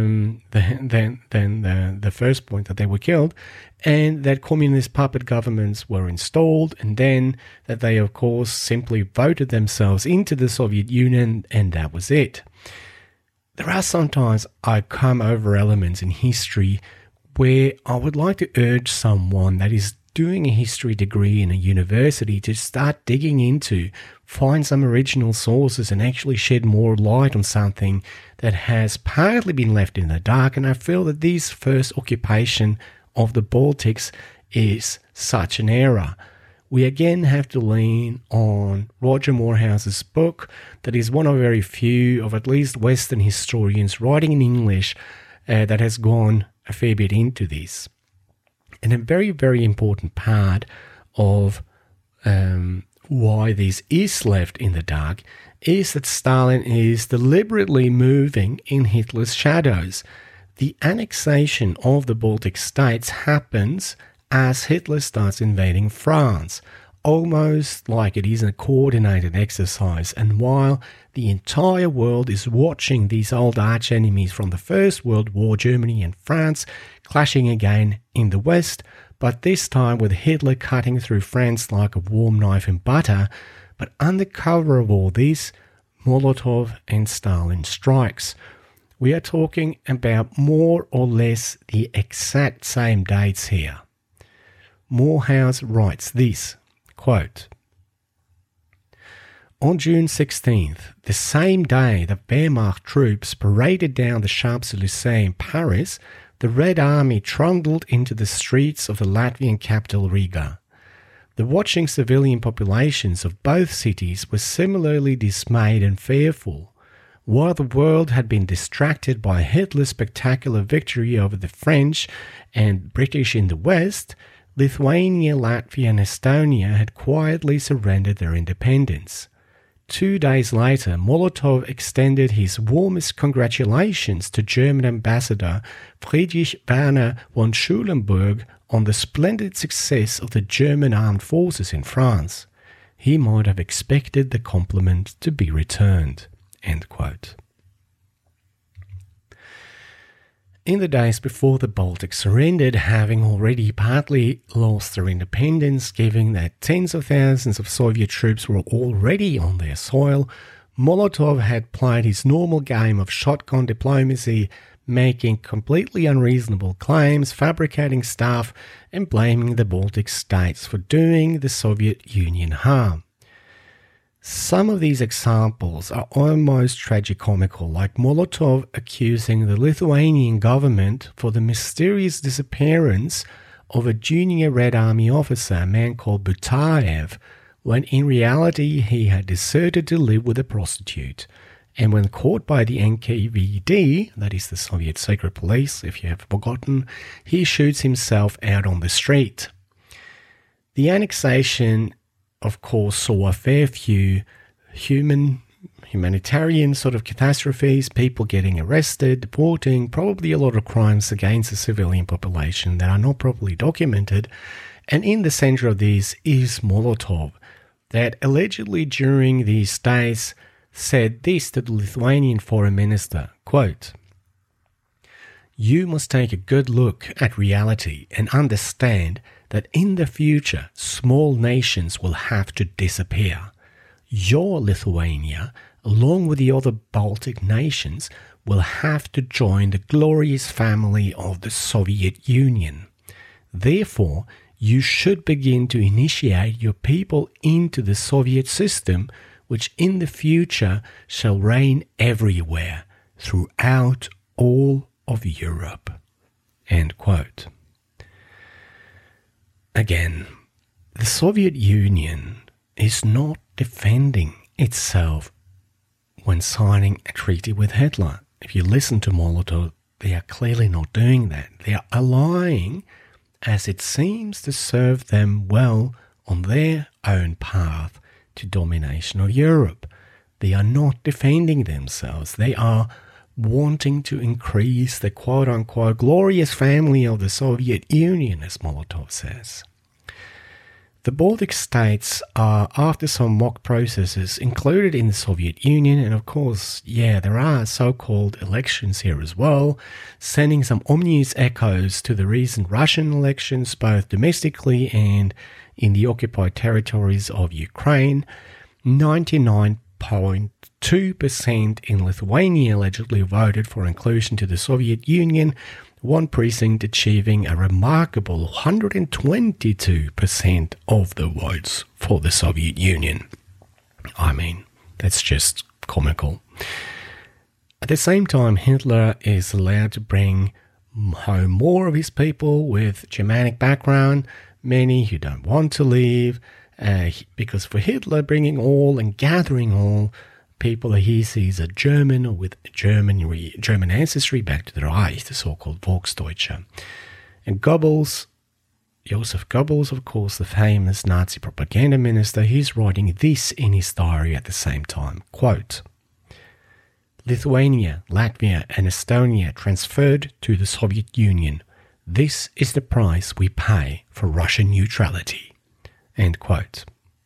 Speaker 1: the first point that they were killed, and that communist puppet governments were installed, and then that they of course simply voted themselves into the Soviet Union, and that was it. There are sometimes I come over elements in history where I would like to urge someone that is doing a history degree in a university to start digging into, find some original sources and actually shed more light on something that has partly been left in the dark. And I feel that this first occupation of the Baltics is such an error. We again have to lean on Roger Morehouse's book, that is one of very few of at least Western historians writing in English that has gone a fair bit into this. And a very, very important part of why this is left in the dark is that Stalin is deliberately moving in Hitler's shadows. The annexation of the Baltic states happens as Hitler starts invading France, almost like it is a coordinated exercise. And while the entire world is watching these old arch-enemies from the First World War, Germany and France, clashing again in the West, but this time with Hitler cutting through France like a warm knife in butter. But under cover of all this, Molotov and Stalin strikes. We are talking about more or less the exact same dates here. Morehouse writes this, quote, "On June 16th, the same day that Wehrmacht troops paraded down the Champs-Élysées in Paris, the Red Army trundled into the streets of the Latvian capital Riga. The watching civilian populations of both cities were similarly dismayed and fearful. While the world had been distracted by Hitler's spectacular victory over the French and British in the West, Lithuania, Latvia and Estonia had quietly surrendered their independence. 2 days later, Molotov extended his warmest congratulations to German ambassador Friedrich Werner von Schulenburg on the splendid success of the German armed forces in France. He might have expected the compliment to be returned." End quote. In the days before the Baltics surrendered, having already partly lost their independence, given that tens of thousands of Soviet troops were already on their soil, Molotov had played his normal game of shotgun diplomacy, making completely unreasonable claims, fabricating stuff, and blaming the Baltic states for doing the Soviet Union harm. Some of these examples are almost tragicomical, like Molotov accusing the Lithuanian government for the mysterious disappearance of a junior Red Army officer, a man called Butaev, when in reality he had deserted to live with a prostitute. And when caught by the NKVD, that is the Soviet secret police, if you have forgotten, he shoots himself out on the street. The annexation, of course, saw a fair few humanitarian sort of catastrophes, people getting arrested, deporting, probably a lot of crimes against the civilian population that are not properly documented. And in the center of this is Molotov, that allegedly during these days said this to the Lithuanian foreign minister, quote, "You must take a good look at reality and understand that in the future small nations will have to disappear. Your Lithuania, along with the other Baltic nations, will have to join the glorious family of the Soviet Union. Therefore, you should begin to initiate your people into the Soviet system, which in the future shall reign everywhere, throughout all of Europe." End quote. Again, the Soviet Union is not defending itself when signing a treaty with Hitler. If you listen to Molotov, they are clearly not doing that. They are allying as it seems to serve them well on their own path to domination of Europe. They are not defending themselves. They are wanting to increase the quote-unquote glorious family of the Soviet Union, as Molotov says. The Baltic states are, after some mock processes, included in the Soviet Union, and of course, there are so-called elections here as well, sending some ominous echoes to the recent Russian elections, both domestically and in the occupied territories of Ukraine. 99.2% in Lithuania allegedly voted for inclusion to the Soviet Union, one precinct achieving a remarkable 122% of the votes for the Soviet Union. I mean, that's just comical. At the same time, Hitler is allowed to bring home more of his people with Germanic background, many who don't want to leave, because for Hitler, bringing all and gathering all people that he sees are German or with German ancestry back to the Reich, the so-called Volksdeutsche. And Goebbels, Joseph Goebbels, of course, the famous Nazi propaganda minister, he's writing this in his diary at the same time, quote, "Lithuania, Latvia and Estonia transferred to the Soviet Union. This is the price we pay for Russian neutrality." End quote.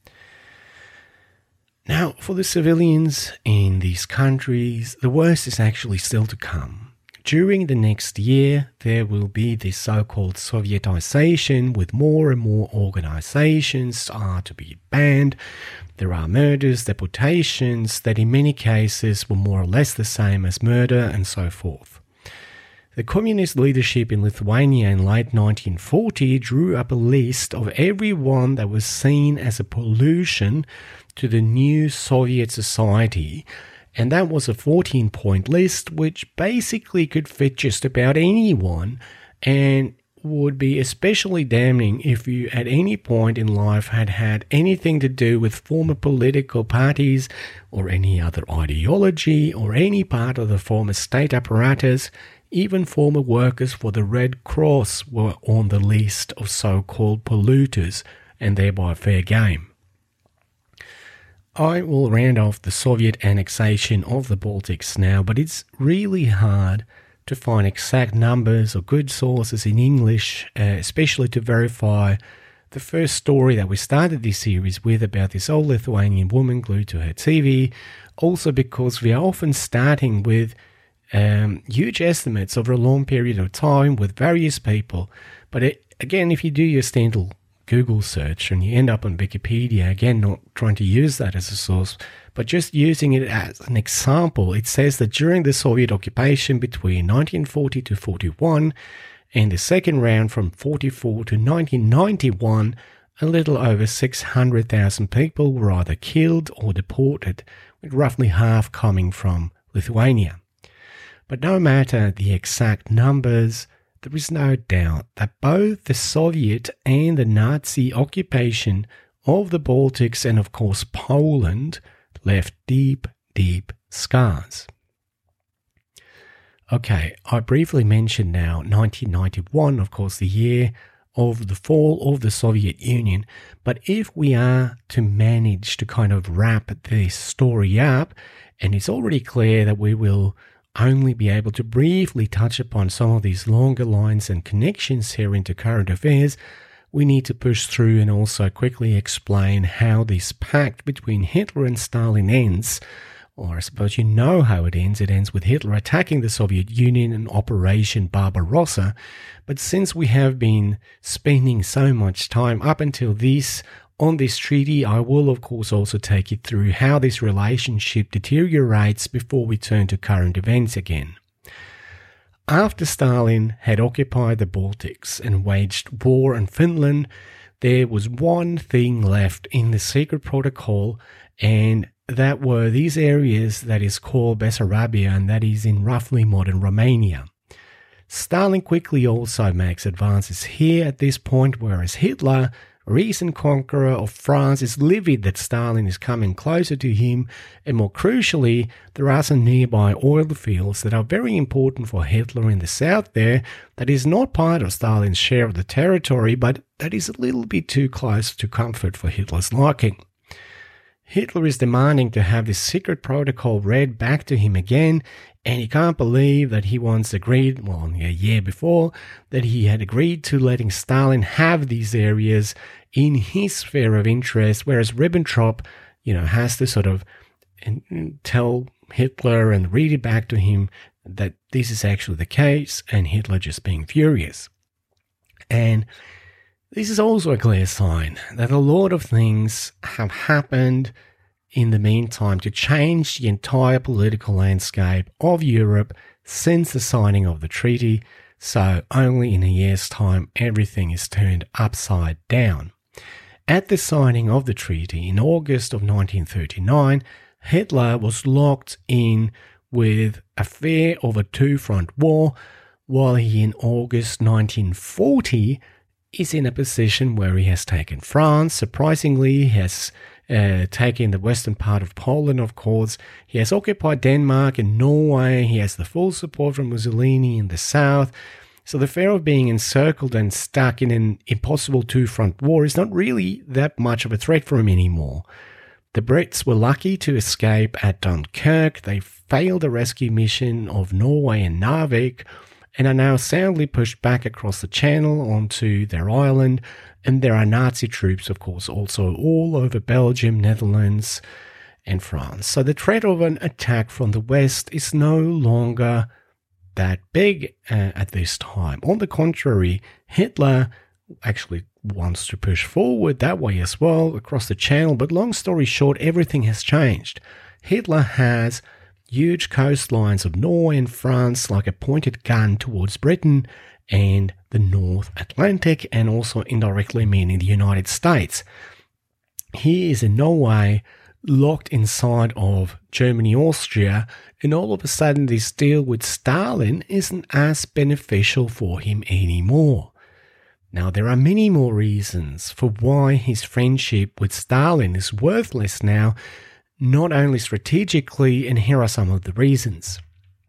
Speaker 1: Now, for the civilians in these countries, the worst is actually still to come. During the next year, there will be this so-called Sovietization, with more and more organizations are to be banned. There are murders, deportations that in many cases were more or less the same as murder, and so forth. The communist leadership in Lithuania in late 1940 drew up a list of everyone that was seen as a pollution to the new Soviet society, and that was a 14-point list which basically could fit just about anyone and would be especially damning if you at any point in life had had anything to do with former political parties or any other ideology or any part of the former state apparatus. Even former workers for the Red Cross were on the list of so-called polluters, and thereby fair game. I will round off the Soviet annexation of the Baltics now, but it's really hard to find exact numbers or good sources in English, especially to verify the first story that we started this series with about this old Lithuanian woman glued to her TV, also because we are often starting with huge estimates over a long period of time with various people. But again, if you do your standard Google search and you end up on Wikipedia, again, not trying to use that as a source, but just using it as an example, it says that during the Soviet occupation between 1940 to 41 and the second round from 44 to 1991, a little over 600,000 people were either killed or deported, with roughly half coming from Lithuania. But no matter the exact numbers, there is no doubt that both the Soviet and the Nazi occupation of the Baltics and of course Poland left deep, deep scars. Okay, I briefly mentioned now 1991, of course, the year of the fall of the Soviet Union. But if we are to manage to kind of wrap this story up, and it's already clear that we will only be able to briefly touch upon some of these longer lines and connections here into current affairs, we need to push through and also quickly explain how this pact between Hitler and Stalin ends. Or I suppose you know how it ends. It ends with Hitler attacking the Soviet Union in Operation Barbarossa. But since we have been spending so much time up until this on this treaty, I will of course also take you through how this relationship deteriorates before we turn to current events again. After Stalin had occupied the Baltics and waged war on Finland, there was one thing left in the secret protocol, and that were these areas that is called Bessarabia, and that is in roughly modern Romania. Stalin quickly also makes advances here at this point, whereas Hitler, recent conqueror of France, is livid that Stalin is coming closer to him, and more crucially, there are some nearby oil fields that are very important for Hitler in the south there, that is not part of Stalin's share of the territory, but that is a little bit too close to comfort for Hitler's liking. Hitler is demanding to have this secret protocol read back to him again, and he can't believe that he once agreed, well, a year before, that he had agreed to letting Stalin have these areas in his sphere of interest, whereas Ribbentrop, has to sort of tell Hitler and read it back to him that this is actually the case, and Hitler just being furious. And this is also a clear sign that a lot of things have happened in the meantime to change the entire political landscape of Europe since the signing of the treaty, so only in a year's time everything is turned upside down. At the signing of the treaty in August of 1939, Hitler was locked in with a fear of a two-front war, while he in August 1940 is in a position where he has taken France. Surprisingly, he has taken the western part of Poland, of course. He has occupied Denmark and Norway. He has the full support from Mussolini in the south. So the fear of being encircled and stuck in an impossible two-front war is not really that much of a threat for him anymore. The Brits were lucky to escape at Dunkirk. They failed the rescue mission of Norway and Narvik, and are now soundly pushed back across the channel onto their island, and there are Nazi troops, of course, also all over Belgium, Netherlands, and France. So the threat of an attack from the west is no longer that big at this time. On the contrary, Hitler actually wants to push forward that way as well, across the channel, but long story short, everything has changed. Hitler has huge coastlines of Norway and France like a pointed gun towards Britain and the North Atlantic, and also indirectly meaning the United States. He is in no way locked inside of Germany, Austria, and all of a sudden this deal with Stalin isn't as beneficial for him anymore. Now, there are many more reasons for why his friendship with Stalin is worthless now, not only strategically, and here are some of the reasons.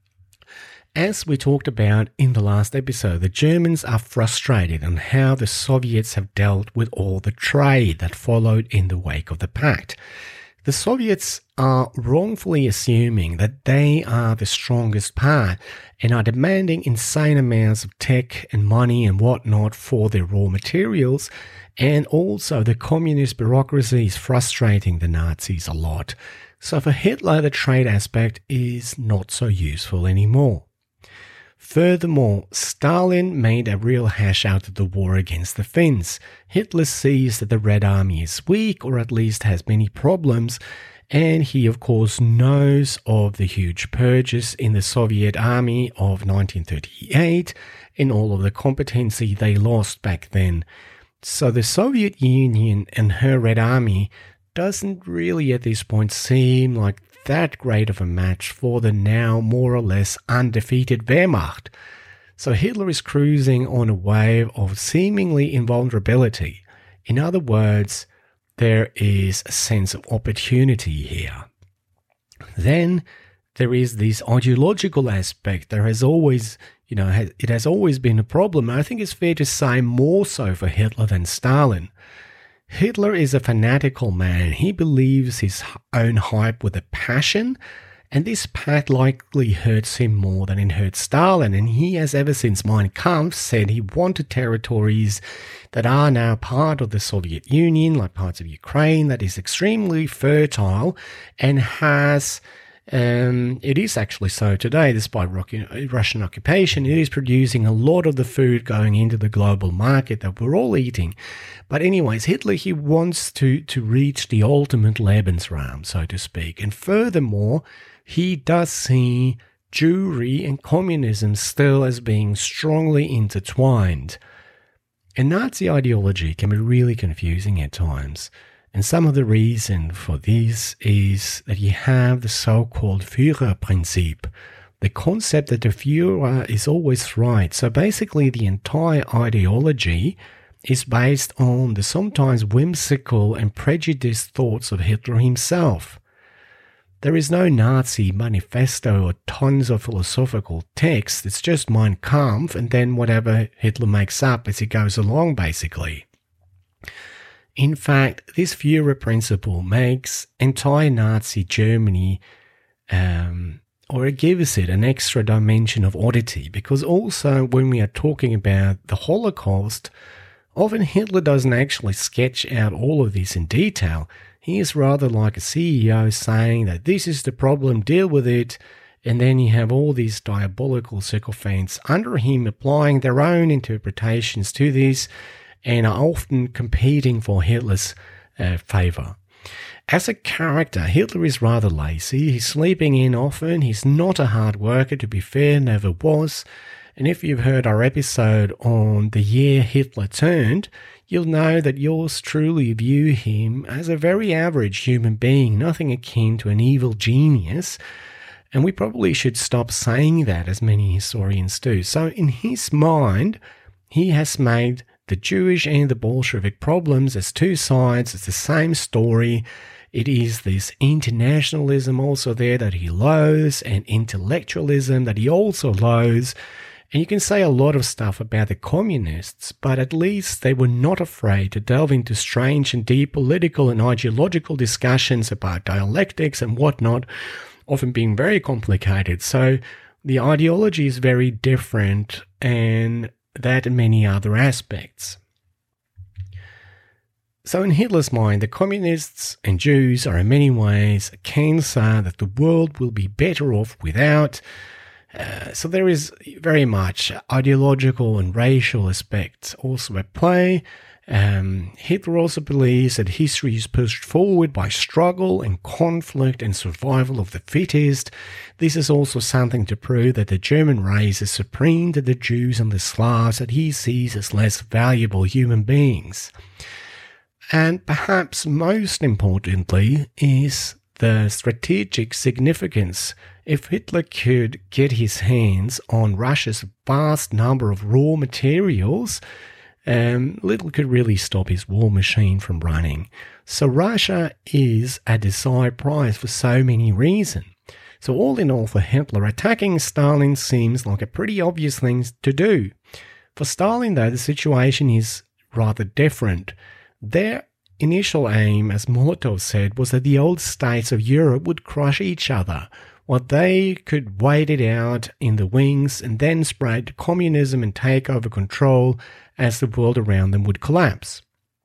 Speaker 1: As we talked about in the last episode, the Germans are frustrated on how the Soviets have dealt with all the trade that followed in the wake of the pact. The Soviets are wrongfully assuming that they are the strongest part and are demanding insane amounts of tech and money and whatnot for their raw materials, and also the communist bureaucracy is frustrating the Nazis a lot. So for Hitler, the trade aspect is not so useful anymore. Furthermore, Stalin made a real hash out of the war against the Finns. Hitler sees that the Red Army is weak, or at least has many problems, and he of course knows of the huge purges in the Soviet army of 1938 and all of the competency they lost back then. So the Soviet Union and her Red Army doesn't really at this point seem like that great of a match for the now more or less undefeated Wehrmacht. So Hitler is cruising on a wave of seemingly invulnerability. In other words, there is a sense of opportunity here. Then there is this ideological aspect. There has always, it has always been a problem. I think it's fair to say more so for Hitler than Stalin. Hitler is a fanatical man. He believes his own hype with a passion, and this pact likely hurts him more than it hurts Stalin. And he has ever since Mein Kampf said he wanted territories that are now part of the Soviet Union, like parts of Ukraine, that is extremely fertile and has... it is actually so today, despite Russian occupation. It is producing a lot of the food going into the global market that we're all eating. But anyways, Hitler, he wants to reach the ultimate Lebensraum, so to speak. And furthermore, he does see Jewry and communism still as being strongly intertwined. And Nazi ideology can be really confusing at times. And some of the reason for this is that you have the so-called Führerprinzip, the concept that the Führer is always right. So basically the entire ideology is based on the sometimes whimsical and prejudiced thoughts of Hitler himself. There is no Nazi manifesto or tons of philosophical text. It's just Mein Kampf and then whatever Hitler makes up as he goes along, basically. In fact, this Führer principle makes entire Nazi Germany, or it gives it an extra dimension of oddity, because also when we are talking about the Holocaust, often Hitler doesn't actually sketch out all of this in detail. He is rather like a CEO saying that this is the problem, deal with it, and then you have all these diabolical sycophants under him applying their own interpretations to this, and are often competing for Hitler's favour. As a character, Hitler is rather lazy. He's sleeping in often. He's not a hard worker, to be fair, never was. And if you've heard our episode on the year Hitler turned, you'll know that yours truly view him as a very average human being, nothing akin to an evil genius. And we probably should stop saying that, as many historians do. So in his mind, he has made the Jewish and the Bolshevik problems as two sides. It's the same story. It is this internationalism also there that he loathes, and intellectualism that he also loathes. And you can say a lot of stuff about the communists, but at least they were not afraid to delve into strange and deep political and ideological discussions about dialectics and whatnot, often being very complicated. So the ideology is very different, and that and many other aspects. So in Hitler's mind, the communists and Jews are in many ways a cancer that the world will be better off without. So there is very much ideological and racial aspects also at play. Hitler also believes that history is pushed forward by struggle and conflict and survival of the fittest. This is also something to prove that the German race is supreme to the Jews and the Slavs that he sees as less valuable human beings. And perhaps most importantly is the strategic significance. If Hitler could get his hands on Russia's vast number of raw materials, little could really stop his war machine from running. So Russia is a desired prize for so many reasons. So all in all, for Hitler, attacking Stalin seems like a pretty obvious thing to do. For Stalin, though, the situation is rather different. Their initial aim, as Molotov said, was that the old states of Europe would crush each other, while they could wait it out in the wings and then spread communism and take over control as the world around them would collapse.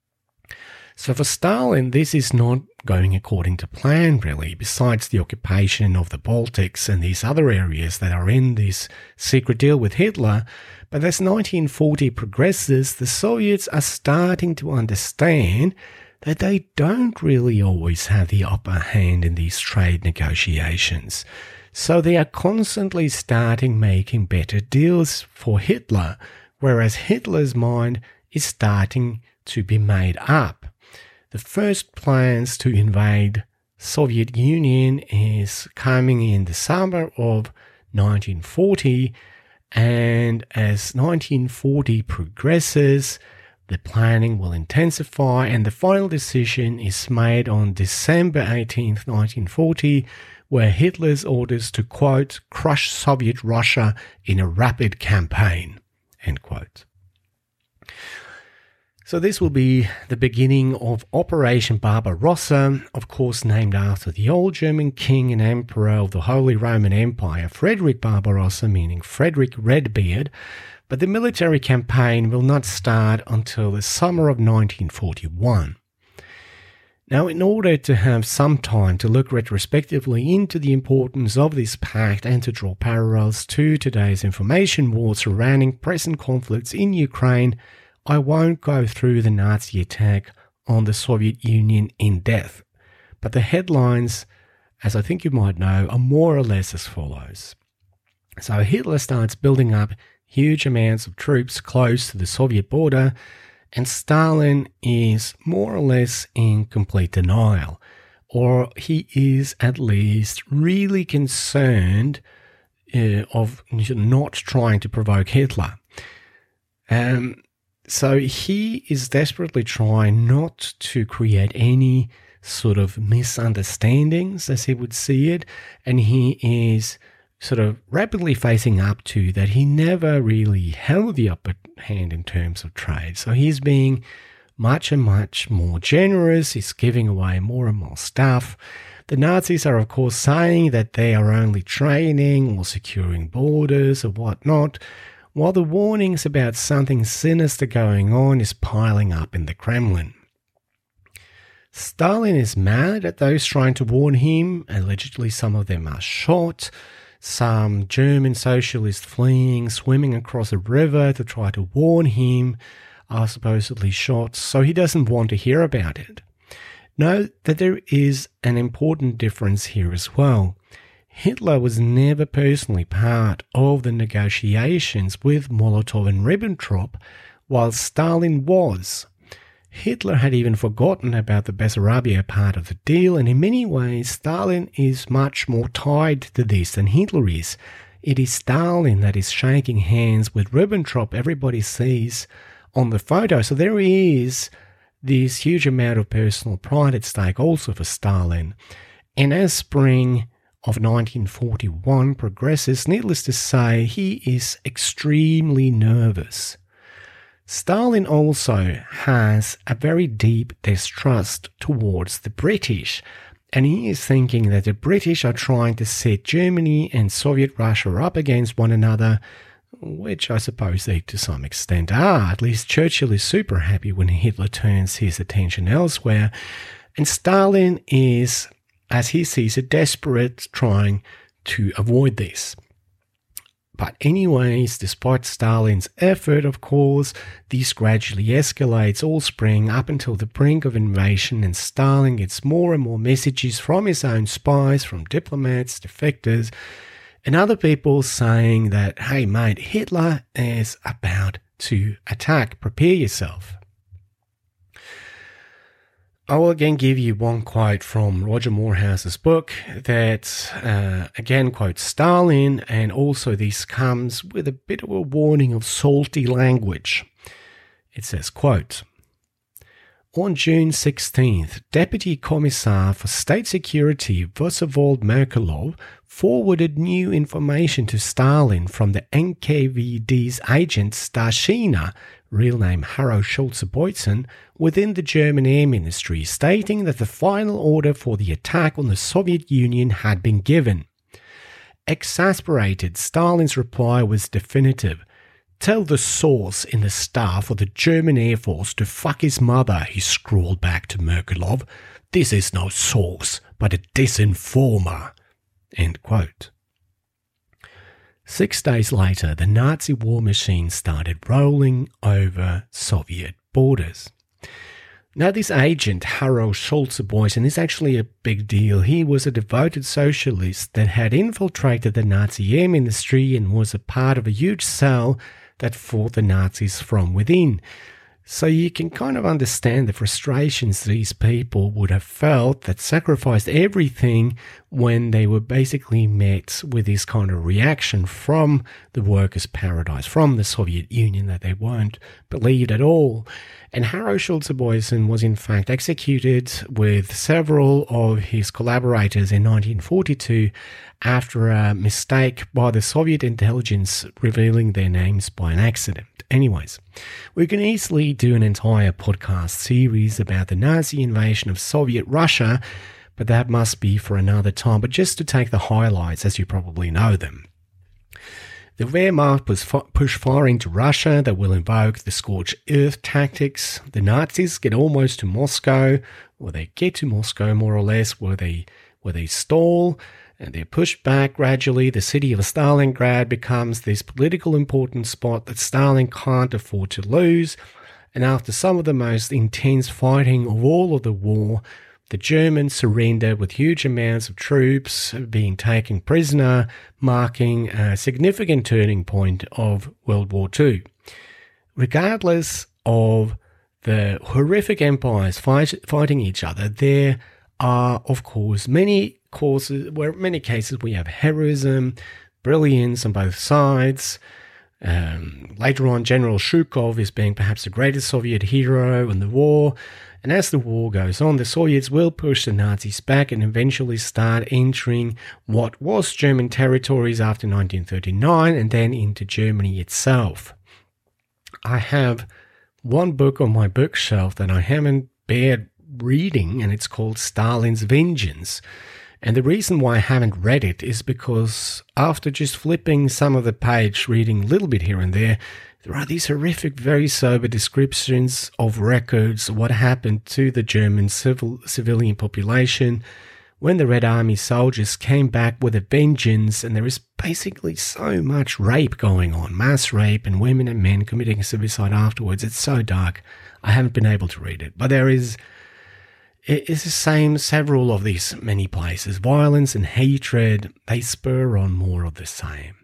Speaker 1: So for Stalin, this is not going according to plan, really, besides the occupation of the Baltics and these other areas that are in this secret deal with Hitler. But as 1940 progresses, the Soviets are starting to understand that they don't really always have the upper hand in these trade negotiations. So they are constantly starting making better deals for Hitler, whereas Hitler's mind is starting to be made up. The first plans to invade Soviet Union is coming in the summer of 1940, and as 1940 progresses, the planning will intensify, and the final decision is made on December 18th, 1940, were Hitler's orders to, quote, crush Soviet Russia in a rapid campaign, end quote. So this will be the beginning of Operation Barbarossa, of course named after the old German king and emperor of the Holy Roman Empire, Frederick Barbarossa, meaning Frederick Redbeard. But the military campaign will not start until the summer of 1941. Now, in order to have some time to look retrospectively into the importance of this pact and to draw parallels to today's information war surrounding present conflicts in Ukraine, I won't go through the Nazi attack on the Soviet Union in depth. But the headlines, as I think you might know, are more or less as follows. So Hitler starts building up huge amounts of troops close to the Soviet border, and Stalin is more or less in complete denial, or he is at least really concerned of not trying to provoke Hitler. So he is desperately trying not to create any sort of misunderstandings, as he would see it, and he is sort of rapidly facing up to that he never really held the upper hand in terms of trade. So he's being much and much more generous. He's giving away more and more stuff. The Nazis are, of course, saying that they are only training or securing borders or whatnot, while the warnings about something sinister going on is piling up in the Kremlin. Stalin is mad at those trying to warn him. Allegedly, some of them are shot. Some German socialists fleeing, swimming across a river to try to warn him are supposedly shot, so he doesn't want to hear about it. Note that there is an important difference here as well. Hitler was never personally part of the negotiations with Molotov and Ribbentrop, while Stalin was. Hitler had even forgotten about the Bessarabia part of the deal, and in many ways Stalin is much more tied to this than Hitler is. It is Stalin that is shaking hands with Ribbentrop, everybody sees on the photo. So there is this huge amount of personal pride at stake also for Stalin. And as spring of 1941 progresses, needless to say, he is extremely nervous. Stalin also has a very deep distrust towards the British, and he is thinking that the British are trying to set Germany and Soviet Russia up against one another, which I suppose they to some extent are. At least Churchill is super happy when Hitler turns his attention elsewhere, and Stalin is, as he sees it, desperate, trying to avoid this. But anyways, despite Stalin's effort, of course, this gradually escalates all spring up until the brink of invasion, and Stalin gets more and more messages from his own spies, from diplomats, defectors, and other people saying that, hey mate, Hitler is about to attack, prepare yourself. I will again give you one quote from Roger Morehouse's book that again quotes Stalin, and also this comes with a bit of a warning of salty language. It says, quote, on June 16th, Deputy Commissar for State Security Vsevolod Merkelov forwarded new information to Stalin from the NKVD's agent Starshina, real name Harro Schulze-Boytzen, within the German Air Ministry, stating that the final order for the attack on the Soviet Union had been given. Exasperated, Stalin's reply was definitive. Tell the source in the staff of the German Air Force to fuck his mother, he scrawled back to Merkelov. This is no source, but a disinformer. End quote. 6 days later, the Nazi war machine started rolling over Soviet borders. Now, this agent, Harro Schulze-Boytzen, is actually a big deal. He was a devoted socialist that had infiltrated the Nazi air ministry and was a part of a huge cell that fought the Nazis from within. So you can kind of understand the frustrations these people would have felt that sacrificed everything when they were basically met with this kind of reaction from the workers' paradise, from the Soviet Union, that they weren't believed at all. And Harro Schulze-Boysen was in fact executed with several of his collaborators in 1942 after a mistake by the Soviet intelligence revealing their names by an accident. Anyways, we can easily do an entire podcast series about the Nazi invasion of Soviet Russia, but that must be for another time. But just to take the highlights, as you probably know them. The Wehrmacht was pushed far into Russia that will invoke the scorched earth tactics. The Nazis get almost to Moscow, or they get to Moscow more or less, where they stall, and they're pushed back gradually. The city of Stalingrad becomes this political important spot that Stalin can't afford to lose. And after some of the most intense fighting of all of the war, the Germans surrender with huge amounts of troops being taken prisoner, marking a significant turning point of World War II. Regardless of the horrific empires fighting each other, there are, of course, many cases we have heroism, brilliance on both sides. Later on, General Zhukov is being perhaps the greatest Soviet hero in the war. And as the war goes on, the Soviets will push the Nazis back and eventually start entering what was German territories after 1939 and then into Germany itself. I have one book on my bookshelf that I haven't bared reading, and it's called Stalin's Vengeance. And the reason why I haven't read it is because after just flipping some of the page, reading a little bit here and there are these horrific, very sober descriptions of records, what happened to the German civilian population when the Red Army soldiers came back with a vengeance. And there is basically so much rape going on, mass rape, and women and men committing suicide afterwards. It's so dark. I haven't been able to read it. But it's the same several of these many places. Violence and hatred, they spur on more of the same.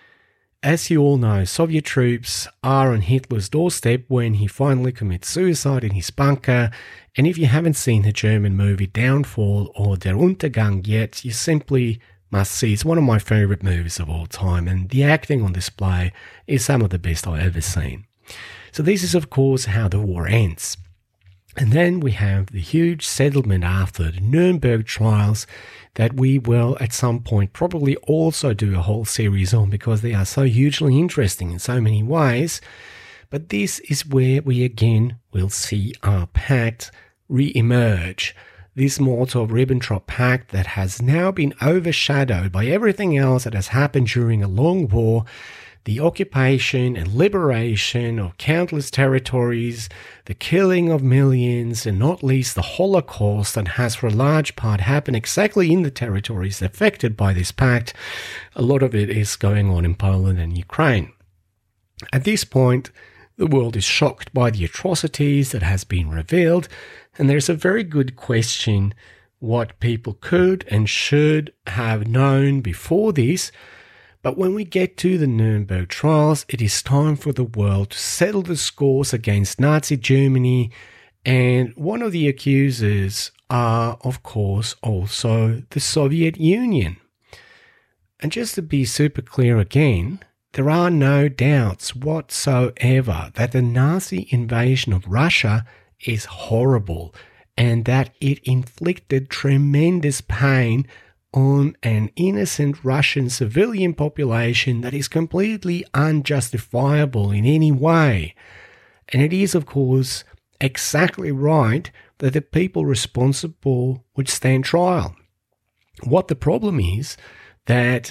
Speaker 1: As you all know, Soviet troops are on Hitler's doorstep when he finally commits suicide in his bunker. And if you haven't seen the German movie Downfall or Der Untergang yet, you simply must see. It's one of my favorite movies of all time, and the acting on display is some of the best I've ever seen. So this is, of course, how the war ends. And then we have the huge settlement after the Nuremberg trials that we will at some point probably also do a whole series on, because they are so hugely interesting in so many ways. But this is where we again will see our pact re-emerge. This Molotov-Ribbentrop Pact that has now been overshadowed by everything else that has happened during a long war, the occupation and liberation of countless territories, the killing of millions, and not least the Holocaust that has for a large part happened exactly in the territories affected by this pact. A lot of it is going on in Poland and Ukraine. At this point, the world is shocked by the atrocities that has been revealed, and there's a very good question what people could and should have known before this. But when we get to the Nuremberg trials, it is time for the world to settle the scores against Nazi Germany. And one of the accusers are, of course, also the Soviet Union. And just to be super clear again, there are no doubts whatsoever that the Nazi invasion of Russia is horrible and that it inflicted tremendous pain on an innocent Russian civilian population that is completely unjustifiable in any way. And it is, of course, exactly right that the people responsible would stand trial. What the problem is that,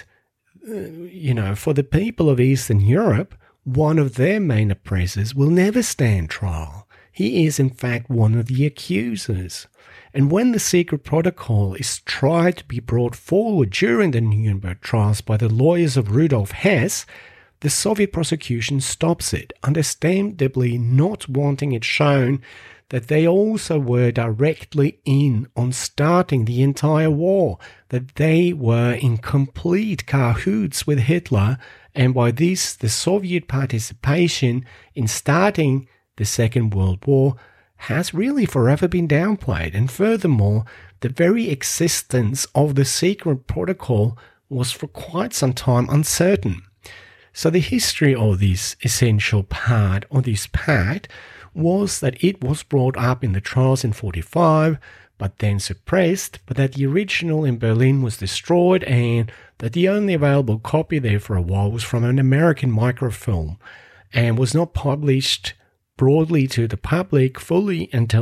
Speaker 1: for the people of Eastern Europe, one of their main oppressors will never stand trial. He is, in fact, one of the accusers. And when the secret protocol is tried to be brought forward during the Nuremberg trials by the lawyers of Rudolf Hess, the Soviet prosecution stops it, understandably not wanting it shown that they also were directly in on starting the entire war, that they were in complete cahoots with Hitler, and by this, the Soviet participation in starting the Second World War has really forever been downplayed. And furthermore, the very existence of the secret protocol was for quite some time uncertain. So the history of this essential part of this pact was that it was brought up in the trials in 1945, but then suppressed, but that the original in Berlin was destroyed, and that the only available copy there for a while was from an American microfilm and was not published broadly to the public fully until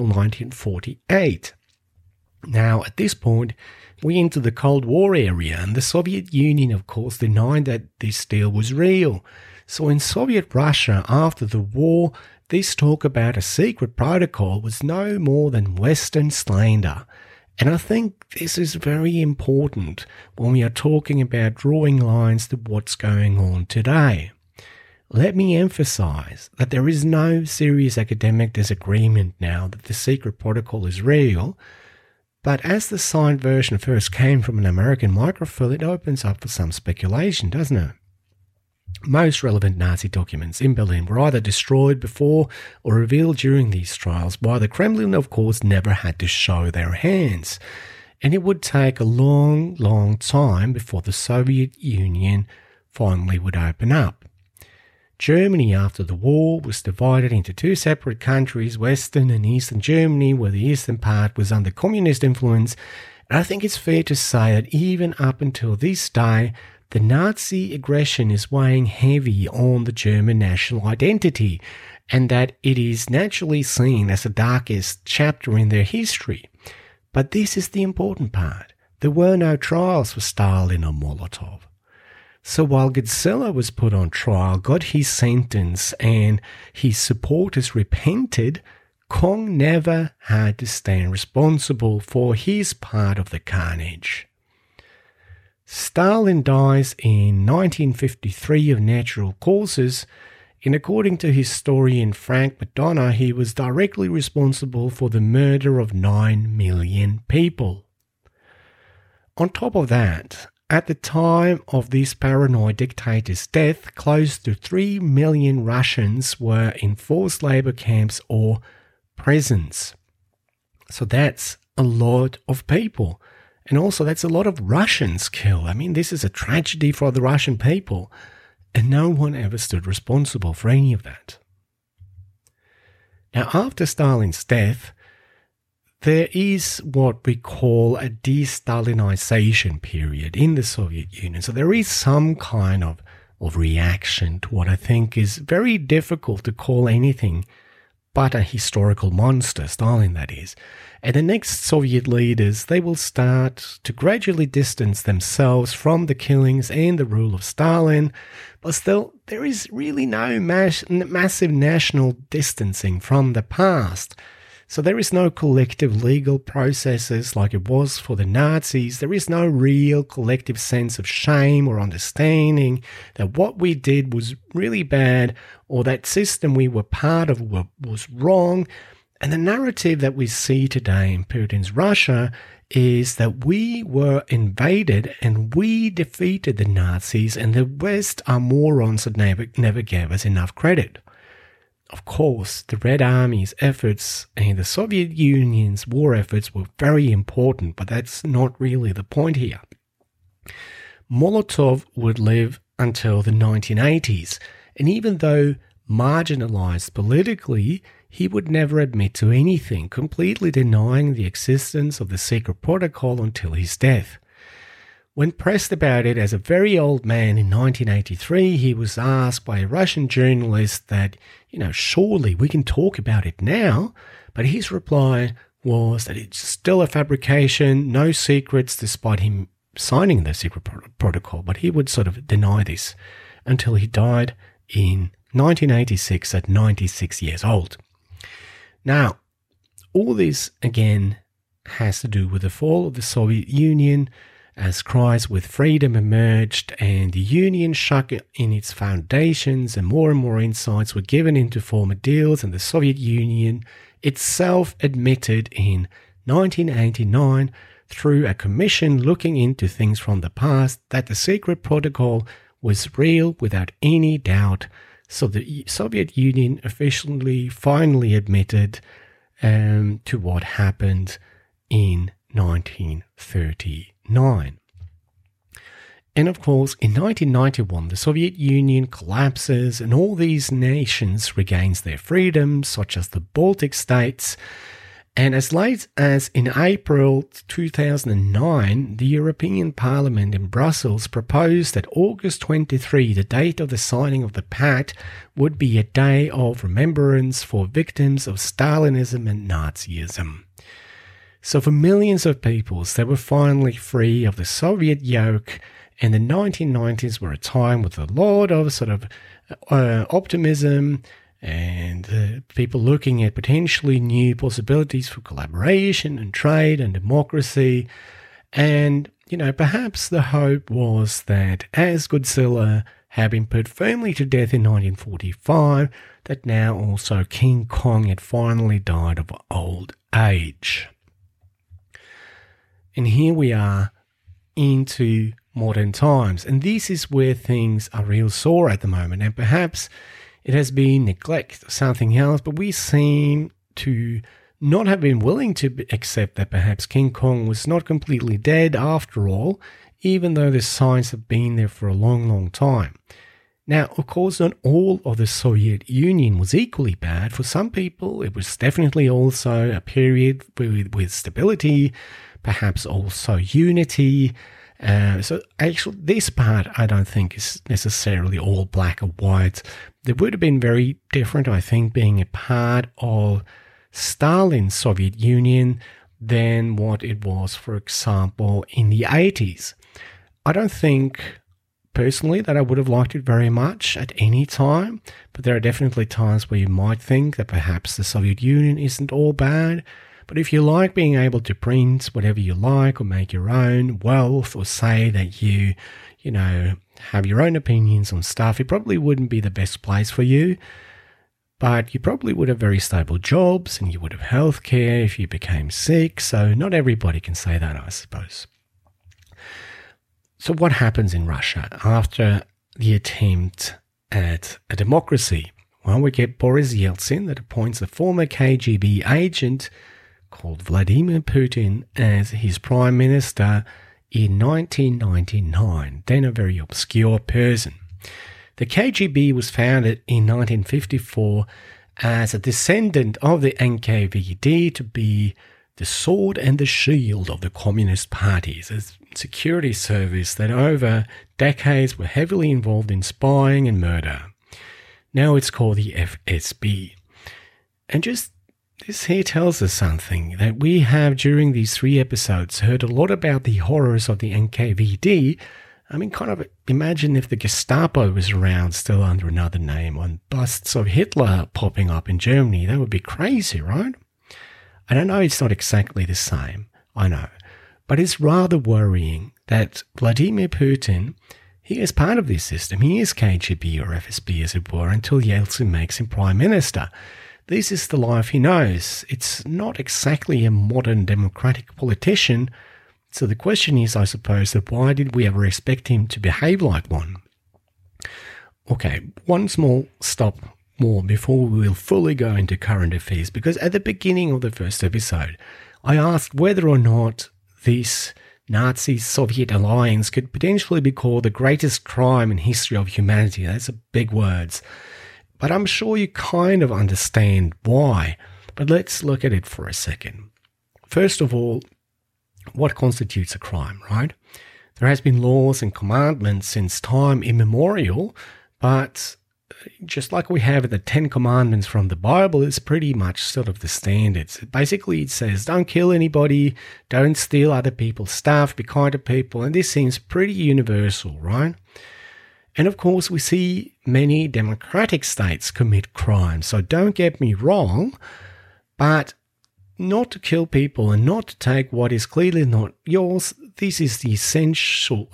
Speaker 1: 1948. Now, at this point, we enter the Cold War area, and the Soviet Union, of course, denied that this deal was real. So in Soviet Russia, after the war, this talk about a secret protocol was no more than Western slander. And I think this is very important when we are talking about drawing lines to what's going on today. Let me emphasize that there is no serious academic disagreement now that the secret protocol is real, but as the signed version first came from an American microfilm, it opens up for some speculation, doesn't it? Most relevant Nazi documents in Berlin were either destroyed before or revealed during these trials, while the Kremlin, of course, never had to show their hands. And it would take a long, long time before the Soviet Union finally would open up. Germany, after the war, was divided into two separate countries, Western and Eastern Germany, where the eastern part was under communist influence. And I think it's fair to say that even up until this day, the Nazi aggression is weighing heavy on the German national identity, and that it is naturally seen as the darkest chapter in their history. But this is the important part. There were no trials for Stalin or Molotov. So while Godzilla was put on trial, got his sentence, and his supporters repented, Kong never had to stand responsible for his part of the carnage. Stalin dies in 1953 of natural causes, and according to historian Frank McDonough, he was directly responsible for the murder of 9 million people. On top of that, at the time of this paranoid dictator's death, close to 3 million Russians were in forced labor camps or prisons. So that's a lot of people. And also, that's a lot of Russians killed. I mean, this is a tragedy for the Russian people, and no one ever stood responsible for any of that. Now, after Stalin's death, there is what we call a de-Stalinization period in the Soviet Union. So there is some kind of reaction to what I think is very difficult to call anything but a historical monster, Stalin that is. And the next Soviet leaders, they will start to gradually distance themselves from the killings and the rule of Stalin, but still there is really no massive national distancing from the past. So there is no collective legal processes like it was for the Nazis. There is no real collective sense of shame or understanding that what we did was really bad or that system we were part of was wrong. And the narrative that we see today in Putin's Russia is that we were invaded and we defeated the Nazis, and the West are morons that never gave us enough credit. Of course, the Red Army's efforts and the Soviet Union's war efforts were very important, but that's not really the point here. Molotov would live until the 1980s, and even though marginalized politically, he would never admit to anything, completely denying the existence of the secret protocol until his death. When pressed about it as a very old man in 1983, he was asked by a Russian journalist that, surely we can talk about it now, but his reply was that it's still a fabrication, no secrets, despite him signing the secret protocol, but he would sort of deny this until he died in 1986 at 96 years old. Now, all this, again, has to do with the fall of the Soviet Union, as cries with freedom emerged and the Union shook in its foundations and more insights were given into former deals, and the Soviet Union itself admitted in 1989 through a commission looking into things from the past that the secret protocol was real without any doubt, So the Soviet Union officially finally admitted to what happened in 1939. And of course, in 1991, the Soviet Union collapses and all these nations regains their freedoms, such as the Baltic states. And as late as in April 2009, the European Parliament in Brussels proposed that August 23, the date of the signing of the pact, would be a day of remembrance for victims of Stalinism and Nazism. So for millions of peoples, they were finally free of the Soviet yoke, and the 1990s were a time with a lot of sort of optimism and people looking at potentially new possibilities for collaboration and trade and democracy. And, perhaps the hope was that as Godzilla had been put firmly to death in 1945, that now also King Kong had finally died of old age. And here we are into modern times, and this is where things are real sore at the moment, and perhaps it has been neglect or something else, but we seem to not have been willing to accept that perhaps King Kong was not completely dead after all, even though the signs have been there for a long, long time. Now, of course, not all of the Soviet Union was equally bad. For some people, it was definitely also a period with stability, perhaps also unity. So actually, this part I don't think is necessarily all black or white. It would have been very different, I think, being a part of Stalin's Soviet Union than what it was, for example, in the 80s. I don't think, personally, that I would have liked it very much at any time, but there are definitely times where you might think that perhaps the Soviet Union isn't all bad. But if you like being able to print whatever you like or make your own wealth or say that you have your own opinions on stuff, it probably wouldn't be the best place for you. But you probably would have very stable jobs and you would have healthcare if you became sick. So not everybody can say that, I suppose. So what happens in Russia after the attempt at a democracy? Well, we get Boris Yeltsin that appoints a former KGB agent called Vladimir Putin as his prime minister in 1999, then a very obscure person. The KGB was founded in 1954 as a descendant of the NKVD to be the sword and the shield of the Communist parties, a security service that over decades were heavily involved in spying and murder. Now it's called the FSB. And just this here tells us something, that we have during these 3 episodes heard a lot about the horrors of the NKVD. I mean, kind of imagine if the Gestapo was around still under another name, on busts of Hitler popping up in Germany. That would be crazy, right? And I know it's not exactly the same, I know. But it's rather worrying that Vladimir Putin, he is part of this system. He is KGB or FSB, as it were, until Yeltsin makes him prime minister. This is the life he knows. It's not exactly a modern democratic politician. So the question is, I suppose, that why did we ever expect him to behave like one? Okay, one small stop more before we will fully go into current affairs, because at the beginning of the first episode, I asked whether or not this Nazi-Soviet alliance could potentially be called the greatest crime in history of humanity. That's a big words. But I'm sure you kind of understand why. But let's look at it for a second. First of all, what constitutes a crime, right? There has been laws and commandments since time immemorial, but just like we have the 10 Commandments from the Bible, it's pretty much sort of the standards. Basically, it says don't kill anybody, don't steal other people's stuff, be kind to people, and this seems pretty universal, right? And of course, we see many democratic states commit crimes. So don't get me wrong, but not to kill people and not to take what is clearly not yours. This is the essential,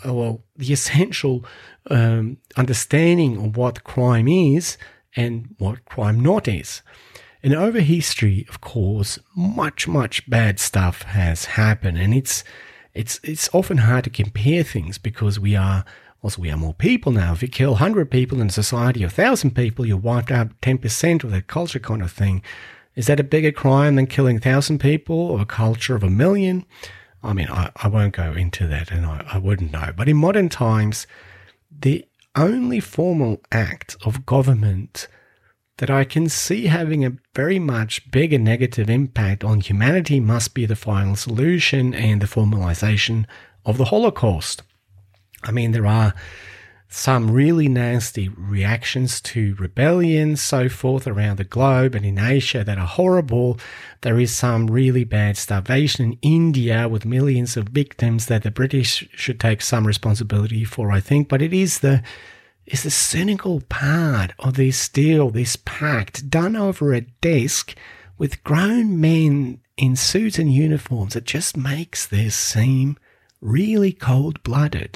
Speaker 1: understanding of what crime is and what crime not is. And over history, of course, much bad stuff has happened, and it's often hard to compare things because we are Also, we are more people now. If you kill 100 people in a society of 1,000 people, you wiped out 10% of that culture kind of thing. Is that a bigger crime than killing 1,000 people or a culture of 1 million? I mean, I won't go into that, and I wouldn't know. But in modern times, the only formal act of government that I can see having a very much bigger negative impact on humanity must be the final solution and the formalization of the Holocaust. I mean, there are some really nasty reactions to rebellion, so forth, around the globe and in Asia that are horrible. There is some really bad starvation in India with millions of victims that the British should take some responsibility for, I think. But it is the cynical part of this deal, this pact, done over a desk with grown men in suits and uniforms. It just makes this seem really cold-blooded.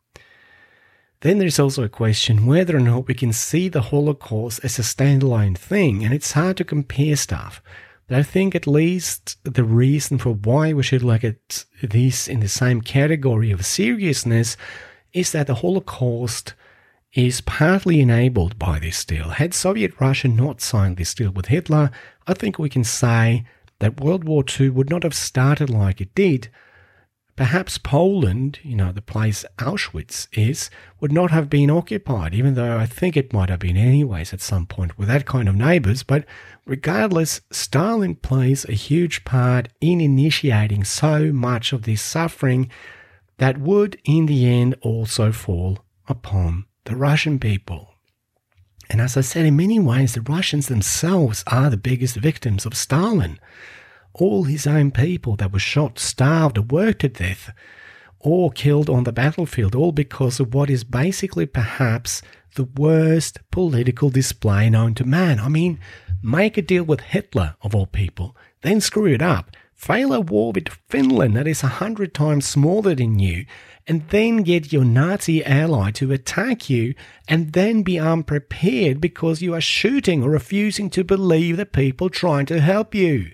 Speaker 1: Then there's also a question whether or not we can see the Holocaust as a standalone thing, and it's hard to compare stuff. But I think at least the reason for why we should look at this in the same category of seriousness is that the Holocaust is partly enabled by this deal. Had Soviet Russia not signed this deal with Hitler, I think we can say that World War II would not have started like it did. Perhaps Poland, the place Auschwitz is, would not have been occupied, even though I think it might have been anyways at some point with that kind of neighbours. But regardless, Stalin plays a huge part in initiating so much of this suffering that would, in the end, also fall upon the Russian people. And as I said, in many ways, the Russians themselves are the biggest victims of Stalin. All his own people that were shot, starved, or worked to death, or killed on the battlefield, all because of what is basically perhaps the worst political display known to man. I mean, make a deal with Hitler, of all people, then screw it up, fail a war with Finland that is 100 times smaller than you, and then get your Nazi ally to attack you, and then be unprepared because you are shooting or refusing to believe the people trying to help you.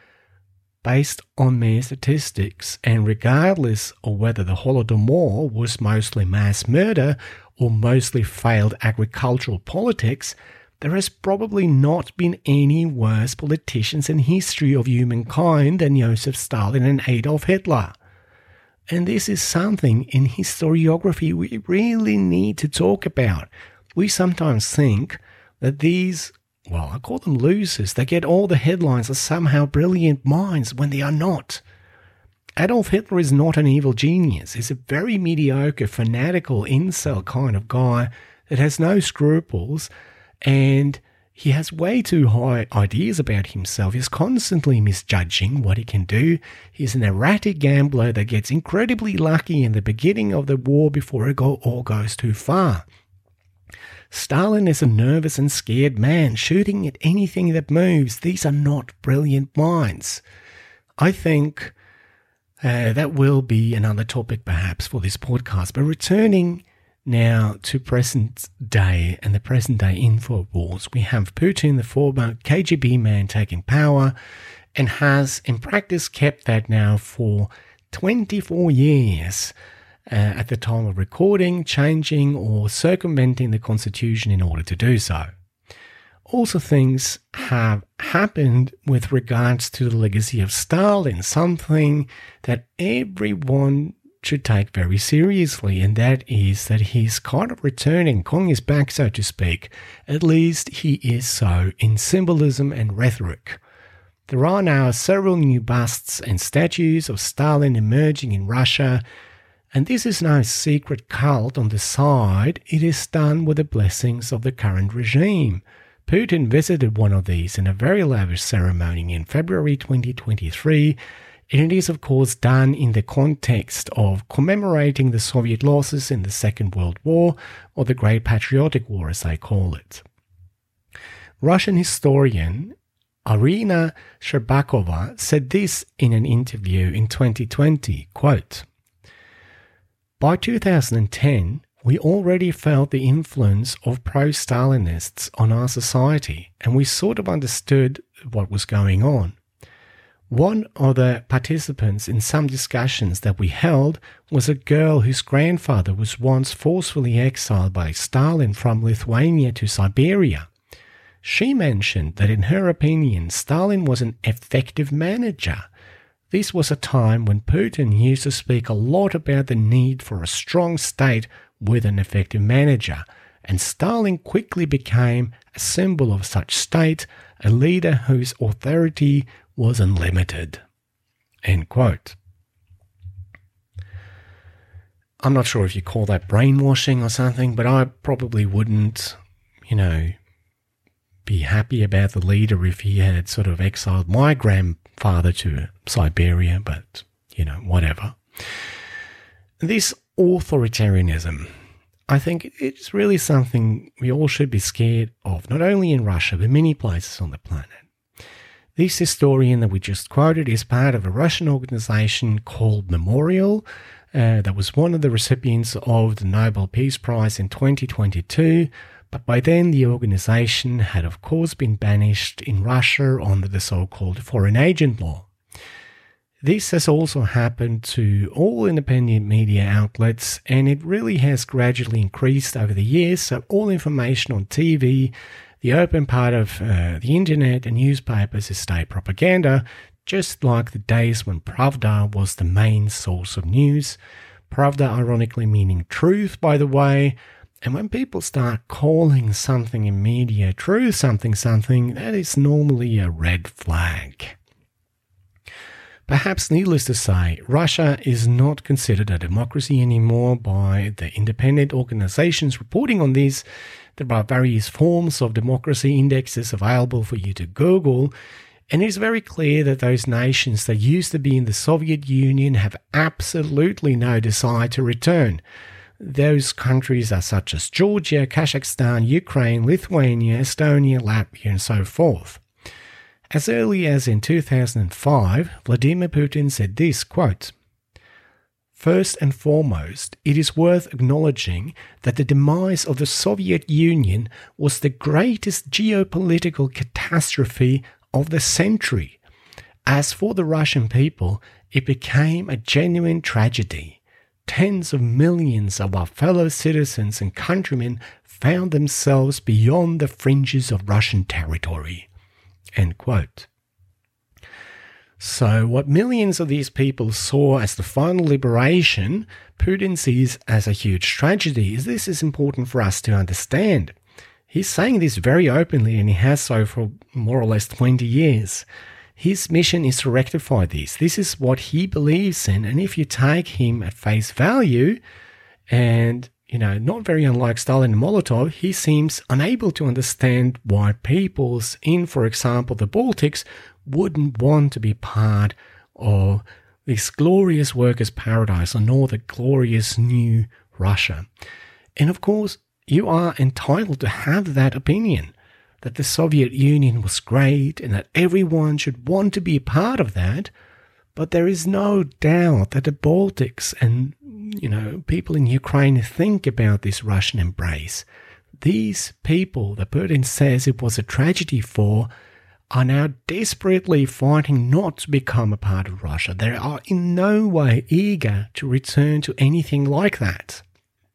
Speaker 1: Based on mere statistics, and regardless of whether the Holodomor was mostly mass murder or mostly failed agricultural politics, there has probably not been any worse politicians in history of humankind than Joseph Stalin and Adolf Hitler. And this is something in historiography we really need to talk about. We sometimes think that these, I call them losers, they get all the headlines as somehow brilliant minds when they are not. Adolf Hitler is not an evil genius. He's a very mediocre, fanatical, incel kind of guy that has no scruples, and he has way too high ideas about himself. He's constantly misjudging what he can do. He's an erratic gambler that gets incredibly lucky in the beginning of the war before it all goes too far. Stalin is a nervous and scared man, shooting at anything that moves. These are not brilliant minds. I think that will be another topic perhaps for this podcast. But returning now to present day and the present day info wars, we have Putin, the former KGB man, taking power and has in practice kept that now for 24 years. At the time of recording, changing or circumventing the constitution in order to do so. Also, things have happened with regards to the legacy of Stalin, something that everyone should take very seriously, and that is that he's kind of returning, calling his back, so to speak. At least he is so in symbolism and rhetoric. There are now several new busts and statues of Stalin emerging in Russia, and this is no secret cult on the side. It is done with the blessings of the current regime. Putin visited one of these in a very lavish ceremony in February 2023, and it is of course done in the context of commemorating the Soviet losses in the Second World War, or the Great Patriotic War as they call it. Russian historian Irina Sherbakova said this in an interview in 2020, quote, "By 2010, we already felt the influence of pro-Stalinists on our society, and we sort of understood what was going on. One of the participants in some discussions that we held was a girl whose grandfather was once forcefully exiled by Stalin from Lithuania to Siberia. She mentioned that in her opinion, Stalin was an effective manager. This was a time when Putin used to speak a lot about the need for a strong state with an effective manager, and Stalin quickly became a symbol of such state, a leader whose authority was unlimited. End quote. I'm not sure if you call that brainwashing or something, but I probably wouldn't, be happy about the leader if he had sort of exiled my grandfather to Siberia, but, whatever. This authoritarianism, I think it's really something we all should be scared of, not only in Russia, but many places on the planet. This historian that we just quoted is part of a Russian organization called Memorial, that was one of the recipients of the Nobel Peace Prize in 2022, but by then the organization had of course been banished in Russia under the so-called foreign agent law. This has also happened to all independent media outlets, and it really has gradually increased over the years, so all information on TV, the open part of the internet and newspapers is state propaganda, just like the days when Pravda was the main source of news. Pravda ironically meaning truth, by the way. And when people start calling something in media truth, something, that is normally a red flag. Perhaps needless to say, Russia is not considered a democracy anymore by the independent organizations reporting on this. There are various forms of democracy indexes available for you to Google, and it is very clear that those nations that used to be in the Soviet Union have absolutely no desire to return. Those countries are such as Georgia, Kazakhstan, Ukraine, Lithuania, Estonia, Latvia, and so forth. As early as in 2005, Vladimir Putin said this, quote, "First and foremost, it is worth acknowledging that the demise of the Soviet Union was the greatest geopolitical catastrophe of the century. As for the Russian people, it became a genuine tragedy. Tens of millions of our fellow citizens and countrymen found themselves beyond the fringes of Russian territory." End quote. So what millions of these people saw as the final liberation, Putin sees as a huge tragedy. This is important for us to understand. He's saying this very openly, and he has so for more or less 20 years. His mission is to rectify this. This is what he believes in, and if you take him at face value, and not very unlike Stalin and Molotov, he seems unable to understand why peoples in, for example, the Baltics wouldn't want to be part of this glorious workers' paradise, nor the glorious new Russia. And of course, you are entitled to have that opinion, that the Soviet Union was great and that everyone should want to be a part of that. But there is no doubt that the Baltics and, people in Ukraine think about this Russian embrace. These people that Putin says it was a tragedy for are now desperately fighting not to become a part of Russia. They are in no way eager to return to anything like that.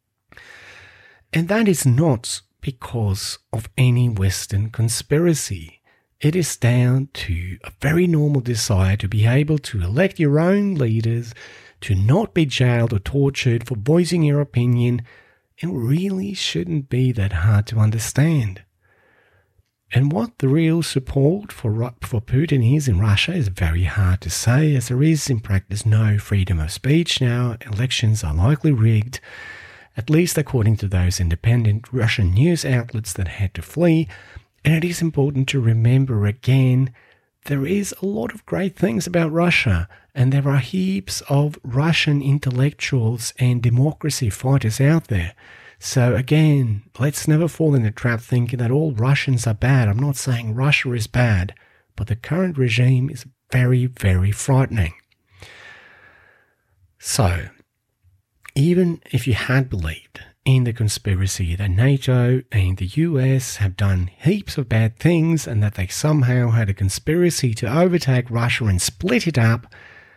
Speaker 1: And that is not because of any Western conspiracy. It is down to a very normal desire to be able to elect your own leaders, to not be jailed or tortured for voicing your opinion. It really shouldn't be that hard to understand. And what the real support for Putin is in Russia is very hard to say, as there is in practice no freedom of speech now. Elections are likely rigged, at least according to those independent Russian news outlets that had to flee. And it is important to remember again, there is a lot of great things about Russia, and there are heaps of Russian intellectuals and democracy fighters out there. So again, let's never fall in the trap thinking that all Russians are bad. I'm not saying Russia is bad, but the current regime is very, very frightening. So, even if you had believed in the conspiracy that NATO and the US have done heaps of bad things and that they somehow had a conspiracy to overtake Russia and split it up,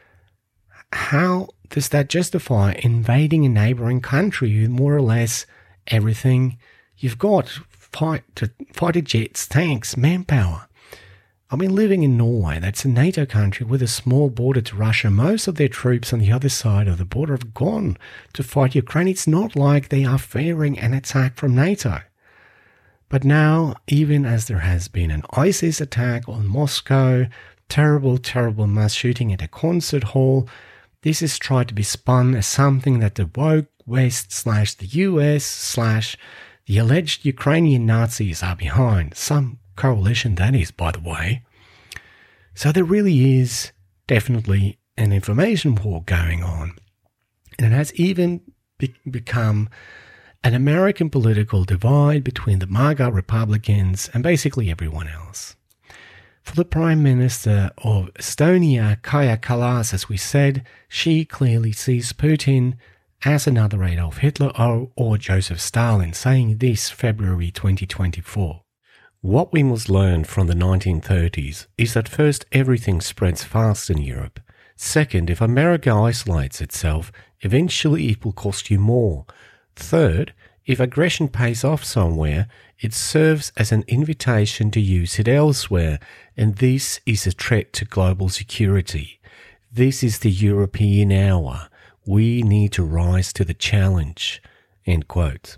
Speaker 1: how does that justify invading a neighbouring country with more or less everything you've got? Fighter jets, tanks, manpower. I mean, living in Norway, that's a NATO country with a small border to Russia. Most of their troops on the other side of the border have gone to fight Ukraine. It's not like they are fearing an attack from NATO. But now, even as there has been an ISIS attack on Moscow, terrible mass shooting at a concert hall, this is tried to be spun as something that the woke West / the US / the alleged Ukrainian Nazis are behind. Some coalition that is, by the way. So there really is definitely an information war going on. And it has even become an American political divide between the MAGA Republicans and basically everyone else. For the Prime Minister of Estonia, Kaja Kallas, as we said, she clearly sees Putin as another Adolf Hitler or Joseph Stalin, saying this February 2024. What we must learn from the 1930s is that first, everything spreads fast in Europe. Second, if America isolates itself, eventually it will cost you more. Third, if aggression pays off somewhere, it serves as an invitation to use it elsewhere, and this is a threat to global security. This is the European hour. We need to rise to the challenge. End quote.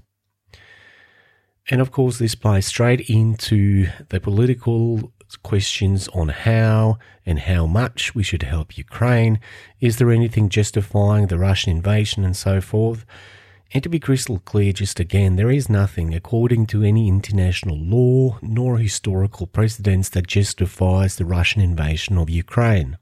Speaker 1: And of course, this plays straight into the political questions on how and how much we should help Ukraine. Is there anything justifying the Russian invasion and so forth? And to be crystal clear, just again, there is nothing according to any international law nor historical precedents that justifies the Russian invasion of Ukraine.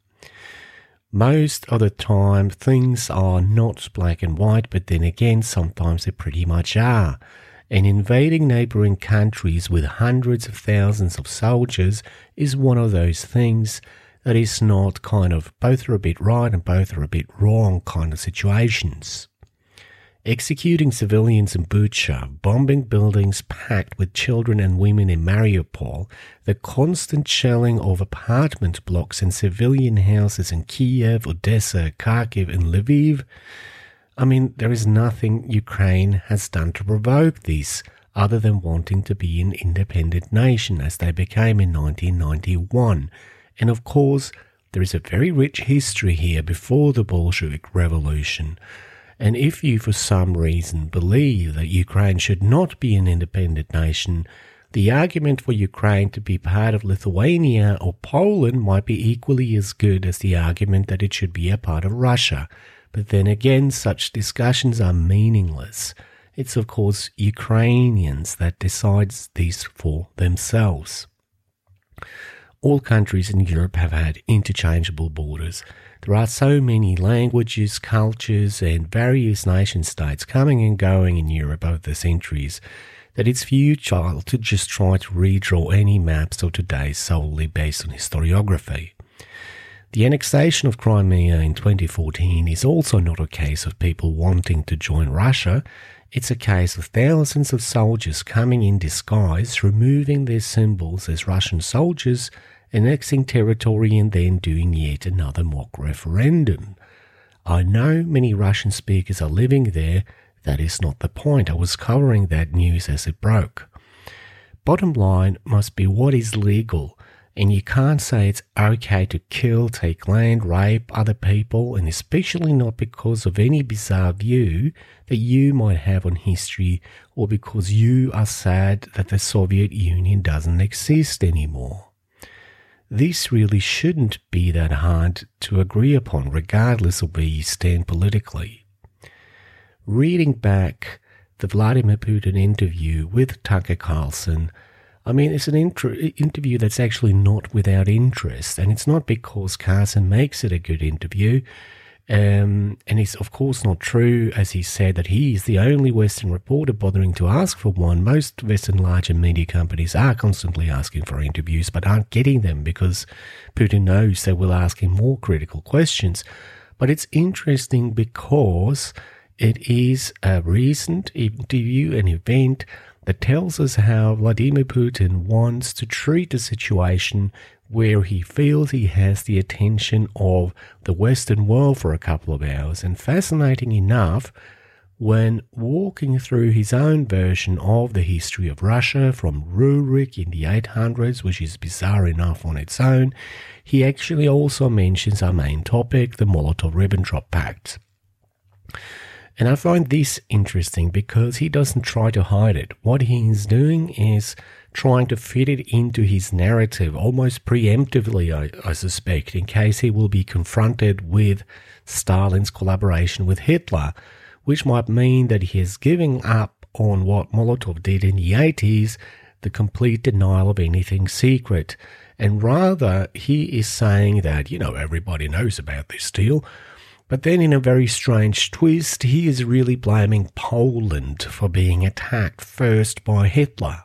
Speaker 1: Most of the time, things are not black and white, but then again, sometimes they pretty much are. And invading neighbouring countries with hundreds of thousands of soldiers is one of those things that is not kind of both are a bit right and both are a bit wrong kind of situations. Executing civilians in Bucha, bombing buildings packed with children and women in Mariupol, the constant shelling of apartment blocks and civilian houses in Kiev, Odessa, Kharkiv and Lviv. I mean, there is nothing Ukraine has done to provoke this other than wanting to be an independent nation as they became in 1991. And of course, there is a very rich history here before the Bolshevik Revolution. And if you for some reason believe that Ukraine should not be an independent nation, the argument for Ukraine to be part of Lithuania or Poland might be equally as good as the argument that it should be a part of Russia. But then again, such discussions are meaningless. It's of course Ukrainians that decide this for themselves. All countries in Europe have had interchangeable borders. There are so many languages, cultures, and various nation-states coming and going in Europe over the centuries that it's futile to just try to redraw any maps of today solely based on historiography. The annexation of Crimea in 2014 is also not a case of people wanting to join Russia. It's a case of thousands of soldiers coming in disguise, removing their symbols as Russian soldiers, annexing territory and then doing yet another mock referendum. I know many Russian speakers are living there. That is not the point. I was covering that news as it broke. Bottom line must be what is legal. And you can't say it's okay to kill, take land, rape other people, and especially not because of any bizarre view that you might have on history or because you are sad that the Soviet Union doesn't exist anymore. This really shouldn't be that hard to agree upon, regardless of where you stand politically. Reading back the Vladimir Putin interview with Tucker Carlson, I mean, it's an interview that's actually not without interest, and it's not because Carlson makes it a good interview, and it's of course not true, as he said, that he is the only Western reporter bothering to ask for one. Most Western larger media companies are constantly asking for interviews, but aren't getting them because Putin knows they will ask him more critical questions. But it's interesting because It is a recent interview, an event that tells us how Vladimir Putin wants to treat the situation where he feels he has the attention of the Western world for a couple of hours. And fascinating enough, when walking through his own version of the history of Russia from Rurik in the 800s, which is bizarre enough on its own, he actually also mentions our main topic, the Molotov-Ribbentrop Pact. And I find this interesting because he doesn't try to hide it. What he is doing is trying to fit it into his narrative, almost preemptively, I suspect, in case he will be confronted with Stalin's collaboration with Hitler, which might mean that he is giving up on what Molotov did in the 80s, the complete denial of anything secret. And rather, he is saying that, everybody knows about this deal. But then in a very strange twist, he is really blaming Poland for being attacked first by Hitler.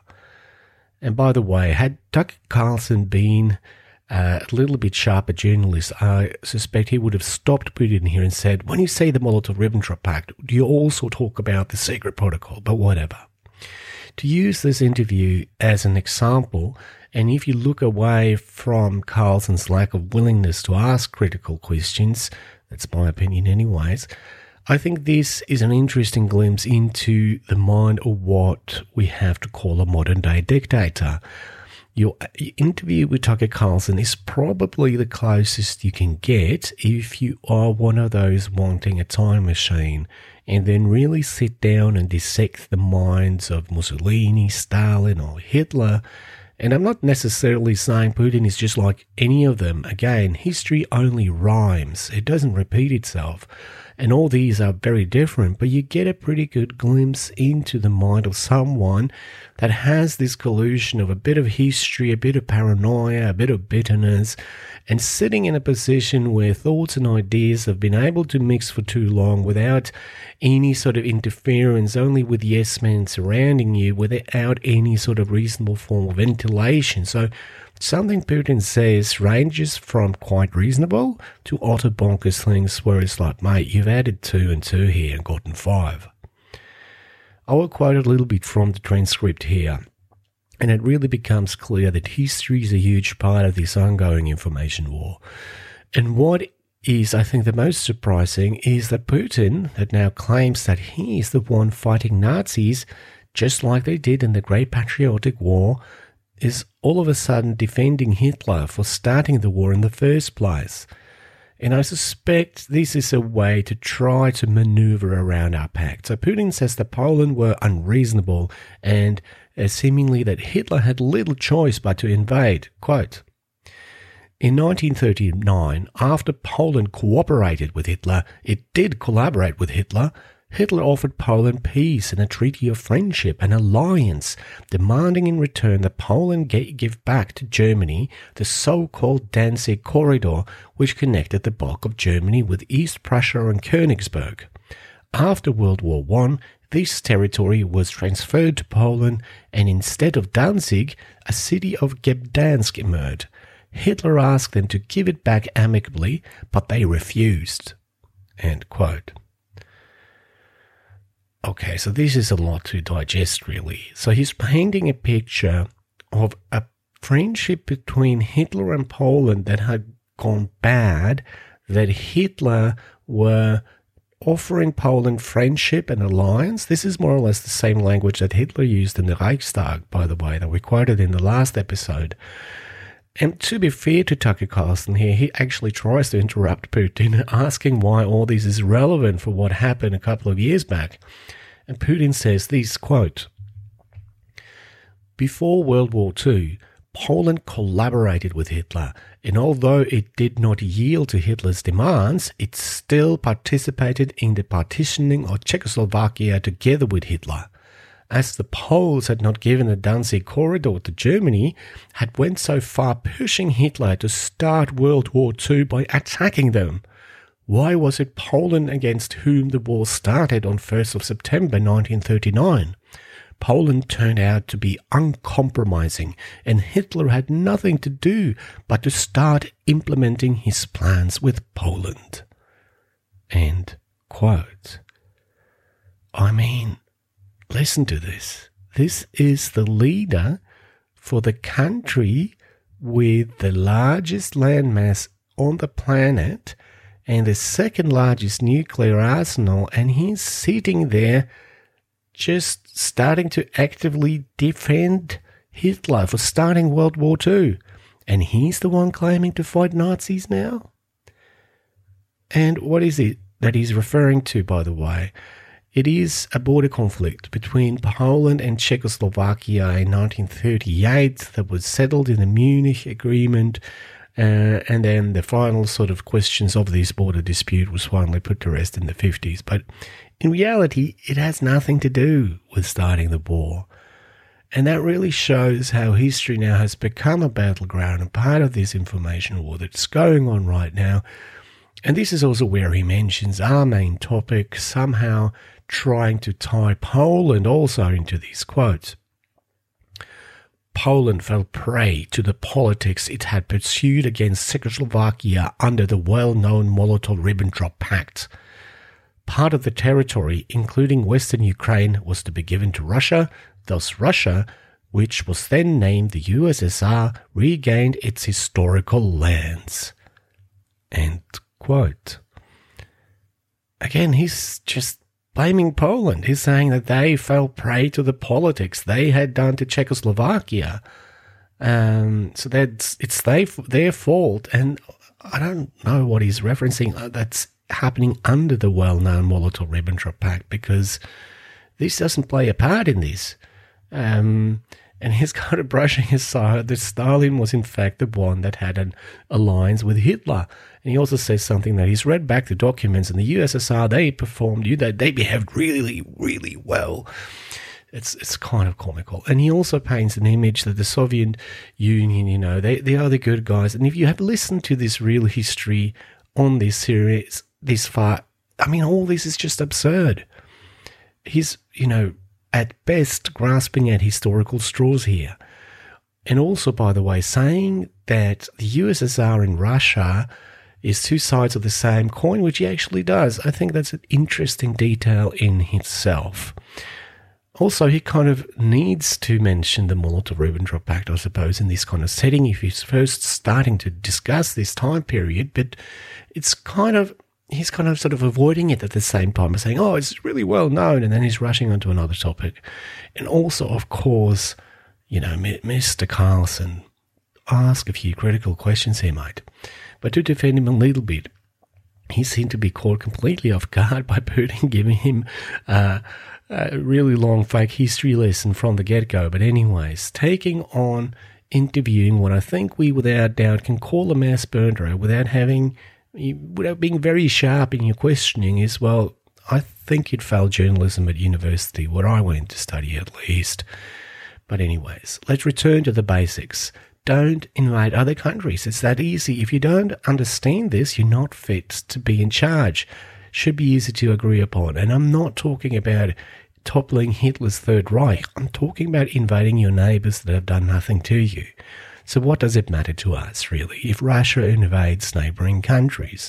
Speaker 1: And by the way, had Tucker Carlson been a little bit sharper journalist, I suspect he would have stopped Putin here and said, when you say the Molotov-Ribbentrop Pact, do you also talk about the secret protocol? But whatever. To use this interview as an example, and if you look away from Carlson's lack of willingness to ask critical questions, that's my opinion anyways, I think this is an interesting glimpse into the mind of what we have to call a modern-day dictator. Your interview with Tucker Carlson is probably the closest you can get if you are one of those wanting a time machine and then really sit down and dissect the minds of Mussolini, Stalin or Hitler. And I'm not necessarily saying Putin is just like any of them. Again, history only rhymes. It doesn't repeat itself. And all these are very different, but you get a pretty good glimpse into the mind of someone that has this collusion of a bit of history, a bit of paranoia, a bit of bitterness, and sitting in a position where thoughts and ideas have been able to mix for too long without any sort of interference, only with yes men surrounding you, without any sort of reasonable form of ventilation. So something Putin says ranges from quite reasonable to utter bonkers things where it's like, mate, you've added 2 and 2 here and gotten 5. I will quote a little bit from the transcript here, and it really becomes clear that history is a huge part of this ongoing information war. And what is, I think, the most surprising is that Putin, that now claims that he is the one fighting Nazis, just like they did in the Great Patriotic War, is all of a sudden defending Hitler for starting the war in the first place. And I suspect this is a way to try to maneuver around our pact. So Putin says that Poland were unreasonable and seemingly that Hitler had little choice but to invade. Quote, in 1939, after Poland cooperated with Hitler, it did collaborate with Hitler. Hitler offered Poland peace and a treaty of friendship and alliance, demanding in return that Poland give back to Germany the so-called Danzig Corridor, which connected the bulk of Germany with East Prussia and Königsberg. After World War I, this territory was transferred to Poland, and instead of Danzig, a city of Gdansk emerged. Hitler asked them to give it back amicably, but they refused. End quote. Okay, so this is a lot to digest, really. So he's painting a picture of a friendship between Hitler and Poland that had gone bad, that Hitler were offering Poland friendship and alliance. This is more or less the same language that Hitler used in the Reichstag, by the way, that we quoted in the last episode. And to be fair to Tucker Carlson here, he actually tries to interrupt Putin, asking why all this is relevant for what happened a couple of years back. And Putin says this, quote, before World War II, Poland collaborated with Hitler, and although it did not yield to Hitler's demands, it still participated in the partitioning of Czechoslovakia together with Hitler. As the Poles had not given the Danzig Corridor to Germany, had went so far pushing Hitler to start World War II by attacking them. Why was it Poland against whom the war started on 1st of September 1939? Poland turned out to be uncompromising, and Hitler had nothing to do but to start implementing his plans with Poland. End quote. I mean, listen to this. This is the leader for the country with the largest landmass on the planet and the second largest nuclear arsenal, and he's sitting there just starting to actively defend Hitler for starting World War II. And he's the one claiming to fight Nazis now? And what is it that he's referring to, by the way? It is a border conflict between Poland and Czechoslovakia in 1938 that was settled in the Munich Agreement, and then the final sort of questions of this border dispute was finally put to rest in the 50s. But in reality, it has nothing to do with starting the war. And that really shows how history now has become a battleground and part of this information war that's going on right now. And this is also where he mentions our main topic, somehow trying to tie Poland also into these quotes. Poland fell prey to the politics it had pursued against Czechoslovakia under the well-known Molotov-Ribbentrop Pact. Part of the territory, including western Ukraine, was to be given to Russia. Thus Russia, which was then named the USSR, regained its historical lands. End quote. Again, he's just blaming Poland. He's saying that they fell prey to the politics they had done to Czechoslovakia. So it's their fault. And I don't know what he's referencing that's happening under the well-known Molotov-Ribbentrop Pact, because this doesn't play a part in this. And he's kind of brushing aside that Stalin was in fact the one that had an alliance with Hitler. And he also says something that he's read back the documents in the USSR. They behaved really, really well. It's kind of comical. And he also paints an image that the Soviet Union, they are the good guys. And if you have listened to this real history on this series this far, I mean, all this is just absurd. He's, at best grasping at historical straws here. And also, by the way, saying that the USSR and Russia is two sides of the same coin, which he actually does. I think that's an interesting detail in itself. Also, he kind of needs to mention the Molotov-Ribbentrop Pact, I suppose, in this kind of setting if he's first starting to discuss this time period, but he's kind of sort of avoiding it at the same time by saying, oh, it's really well known, and then he's rushing onto another topic. And also, of course, Mr. Carlson, ask a few critical questions here, mate. But to defend him a little bit, he seemed to be caught completely off guard by Putin giving him a really long fake history lesson from the get-go. But anyways, taking on interviewing what I think we without doubt can call a mass murderer without being very sharp in your questioning is, well, I think you'd failed journalism at university, where I went to study at least. But anyways, let's return to the basics. Don't invade other countries. It's that easy. If you don't understand this, you're not fit to be in charge. Should be easy to agree upon. And I'm not talking about toppling Hitler's Third Reich. I'm talking about invading your neighbours that have done nothing to you. So what does it matter to us, really, if Russia invades neighbouring countries?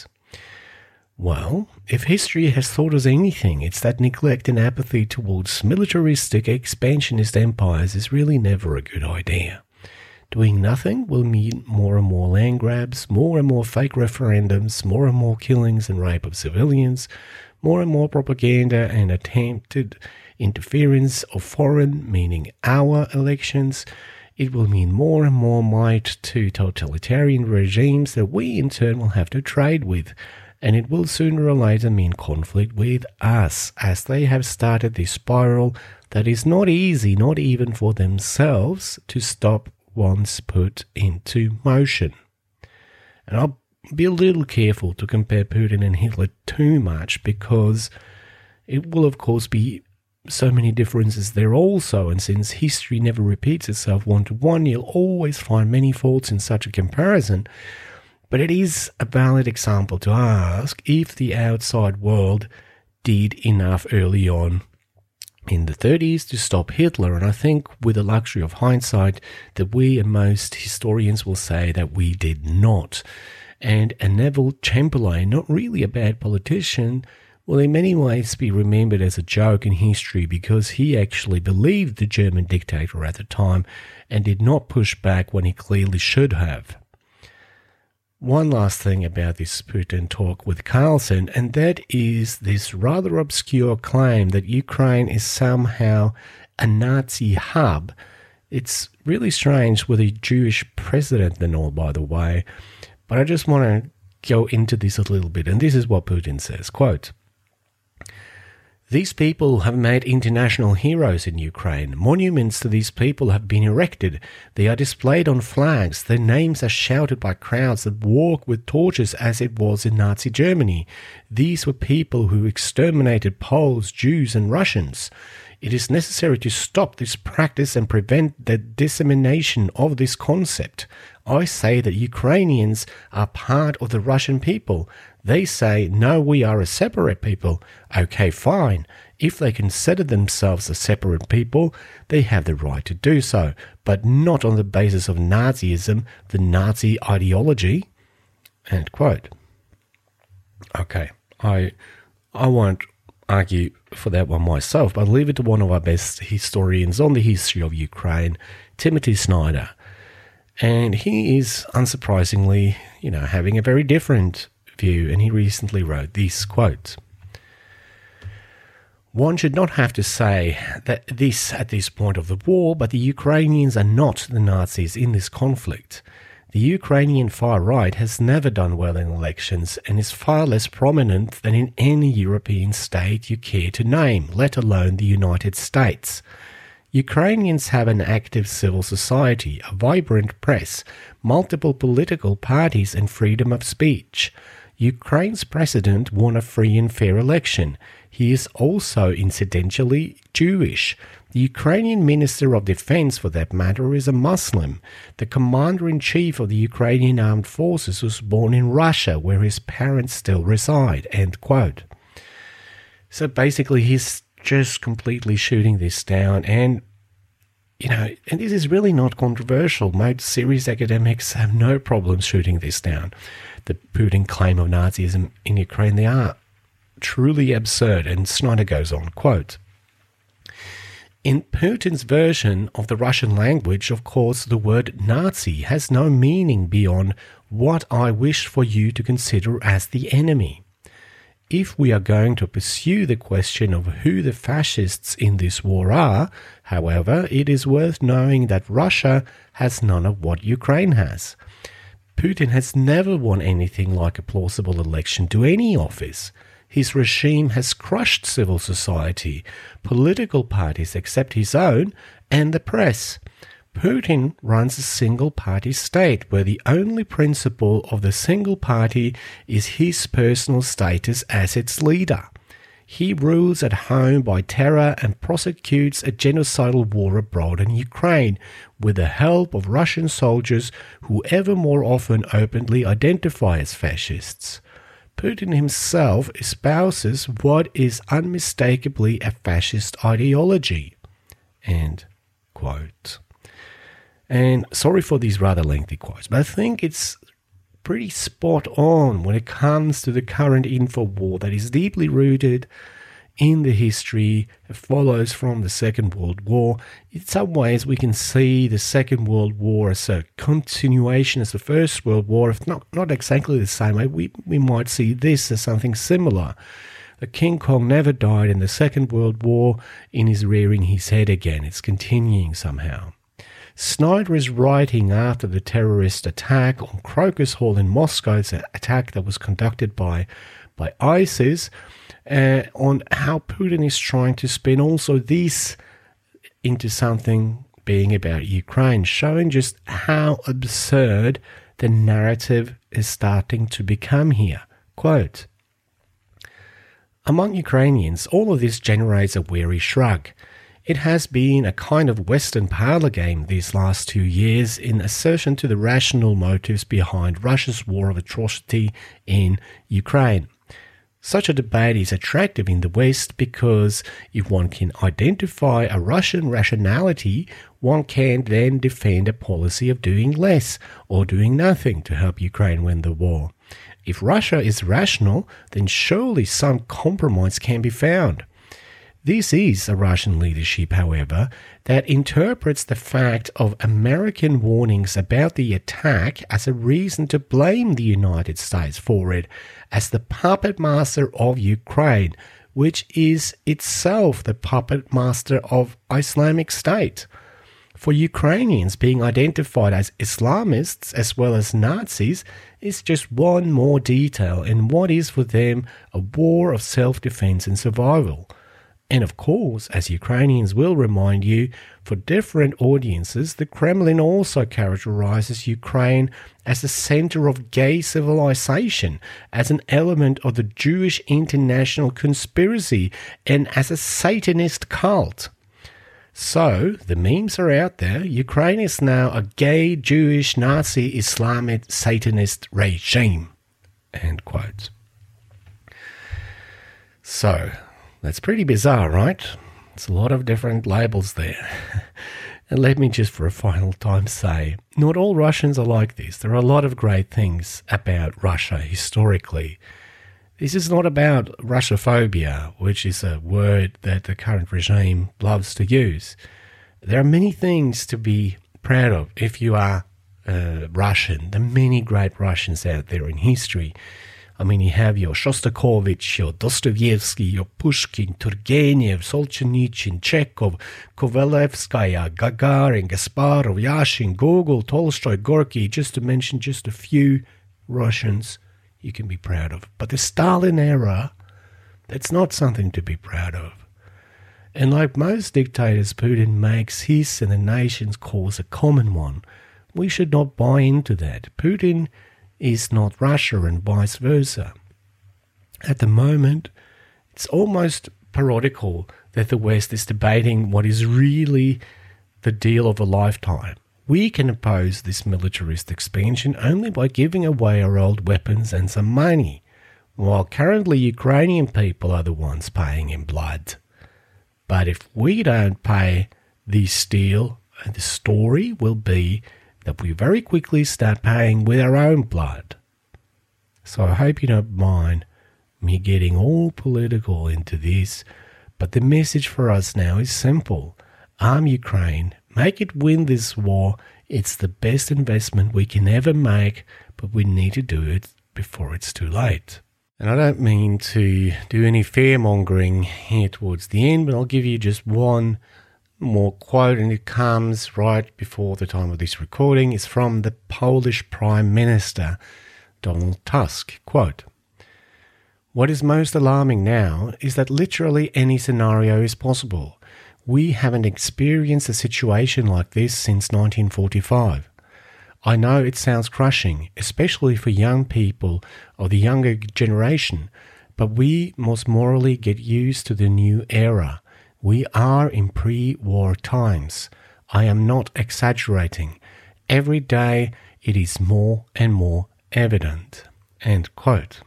Speaker 1: Well, if history has taught us anything, it's that neglect and apathy towards militaristic expansionist empires is really never a good idea. Doing nothing will mean more and more land grabs, more and more fake referendums, more and more killings and rape of civilians, more and more propaganda and attempted interference of foreign, meaning our elections. It will mean more and more might to totalitarian regimes that we in turn will have to trade with, and it will sooner or later mean conflict with us, as they have started this spiral that is not easy, not even for themselves, to stop once put into motion. And I'll be a little careful to compare Putin and Hitler too much, because it will of course be so many differences there also, and since history never repeats itself one-to-one, you'll always find many faults in such a comparison. But it is a valid example to ask if the outside world did enough early on in the 30s to stop Hitler, and I think with the luxury of hindsight that we and most historians will say that we did not. And a Neville Chamberlain, not really a bad politician, will in many ways be remembered as a joke in history because he actually believed the German dictator at the time and did not push back when he clearly should have. One last thing about this Putin talk with Carlson, and that is this rather obscure claim that Ukraine is somehow a Nazi hub. It's really strange with a Jewish president and all, by the way, but I just want to go into this a little bit, and this is what Putin says, quote, "These people have made international heroes in Ukraine. Monuments to these people have been erected. They are displayed on flags. Their names are shouted by crowds that walk with torches as it was in Nazi Germany. These were people who exterminated Poles, Jews, and Russians. It is necessary to stop this practice and prevent the dissemination of this concept. I say that Ukrainians are part of the Russian people. They say, no, we are a separate people. Okay, fine. If they consider themselves a separate people, they have the right to do so, but not on the basis of Nazism, the Nazi ideology." End quote. Okay, I won't argue for that one myself, but I'll leave it to one of our best historians on the history of Ukraine, Timothy Snyder. And he is, unsurprisingly, having a very different view, and he recently wrote this quote, "One should not have to say that this at this point of the war, but the Ukrainians are not the Nazis in this conflict. The Ukrainian far right has never done well in elections and is far less prominent than in any European state you care to name, let alone the United States. Ukrainians have an active civil society, a vibrant press, multiple political parties and freedom of speech. Ukraine's president won a free and fair election. He is also, incidentally, Jewish. The Ukrainian Minister of Defense, for that matter, is a Muslim. The Commander-in-Chief of the Ukrainian Armed Forces was born in Russia, where his parents still reside." End quote. So basically, he's just completely shooting this down, and and this is really not controversial. Most serious academics have no problem shooting this down. The Putin claim of Nazism in Ukraine, they are truly absurd, and Snyder goes on, quote, "In Putin's version of the Russian language, of course, the word Nazi has no meaning beyond what I wish for you to consider as the enemy. If we are going to pursue the question of who the fascists in this war are, however, it is worth knowing that Russia has none of what Ukraine has. Putin has never won anything like a plausible election to any office. His regime has crushed civil society, political parties except his own, and the press. Putin runs a single-party state where the only principle of the single party is his personal status as its leader. He rules at home by terror and prosecutes a genocidal war abroad in Ukraine with the help of Russian soldiers who ever more often openly identify as fascists. Putin himself espouses what is unmistakably a fascist ideology." End quote. And sorry for these rather lengthy quotes, but I think it's pretty spot on when it comes to the current info war that is deeply rooted in the history that follows from the Second World War. In some ways, we can see the Second World War as a continuation as the First World War, if not exactly the same way. We might see this as something similar. The King Kong never died in the Second World War and is rearing his head again. It's continuing somehow. Snyder is writing after the terrorist attack on Crocus Hall in Moscow. It's an attack that was conducted by ISIS, on how Putin is trying to spin also this into something being about Ukraine, showing just how absurd the narrative is starting to become here. Quote, "Among Ukrainians, all of this generates a weary shrug. It has been a kind of Western parlor game these last 2 years in assertion to the rational motives behind Russia's war of atrocity in Ukraine. Such a debate is attractive in the West because if one can identify a Russian rationality, one can then defend a policy of doing less or doing nothing to help Ukraine win the war. If Russia is rational, then surely some compromise can be found. This is a Russian leadership, however, that interprets the fact of American warnings about the attack as a reason to blame the United States for it as the puppet master of Ukraine, which is itself the puppet master of Islamic State. For Ukrainians, being identified as Islamists as well as Nazis is just one more detail in what is for them a war of self-defense and survival. And of course, as Ukrainians will remind you, for different audiences, the Kremlin also characterizes Ukraine as the center of gay civilization, as an element of the Jewish international conspiracy, and as a Satanist cult. So, the memes are out there. Ukraine is now a gay, Jewish, Nazi, Islamic, Satanist regime. End quote. So, that's pretty bizarre, right? It's a lot of different labels there. And let me just for a final time say, not all Russians are like this. There are a lot of great things about Russia historically. This is not about Russophobia, which is a word that the current regime loves to use. There are many things to be proud of if you are Russian. There are many great Russians out there in history. I mean, you have your Shostakovich, your Dostoevsky, your Pushkin, Turgenev, Solzhenitsyn, Chekhov, Kovalevskaya, Gagarin, Gasparov, Yashin, Gogol, Tolstoy, Gorky, just to mention just a few Russians you can be proud of. But the Stalin era, that's not something to be proud of. And like most dictators, Putin makes his and the nation's cause a common one. We should not buy into that. Putin is not Russia and vice versa. At the moment, it's almost parodical that the West is debating what is really the deal of a lifetime. We can oppose this militarist expansion only by giving away our old weapons and some money, while currently Ukrainian people are the ones paying in blood. But if we don't pay this deal, the story will be that we very quickly start paying with our own blood. So I hope you don't mind me getting all political into this, but the message for us now is simple. Arm Ukraine, make it win this war. It's the best investment we can ever make, but we need to do it before it's too late. And I don't mean to do any fear-mongering here towards the end, but I'll give you just one more quote, and it comes right before the time of this recording. It's from the Polish Prime Minister, Donald Tusk. Quote, "What is most alarming now is that literally any scenario is possible. We haven't experienced a situation like this since 1945. I know it sounds crushing, especially for young people of the younger generation, but we must morally get used to the new era. We are in pre-war times. I am not exaggerating. Every day it is more and more evident." End quote.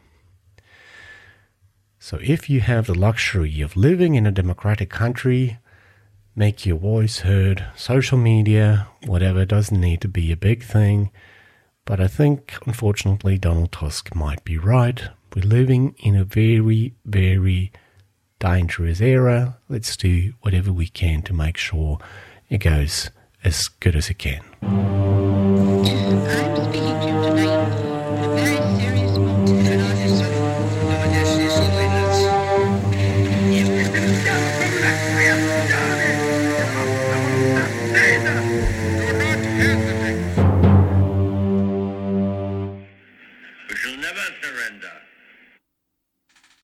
Speaker 1: So if you have the luxury of living in a democratic country, make your voice heard. Social media, whatever, doesn't need to be a big thing. But I think, unfortunately, Donald Tusk might be right. We're living in a very, very dangerous era. Let's do whatever we can to make sure it goes as good as it can.
Speaker 2: I'm speaking to you tonight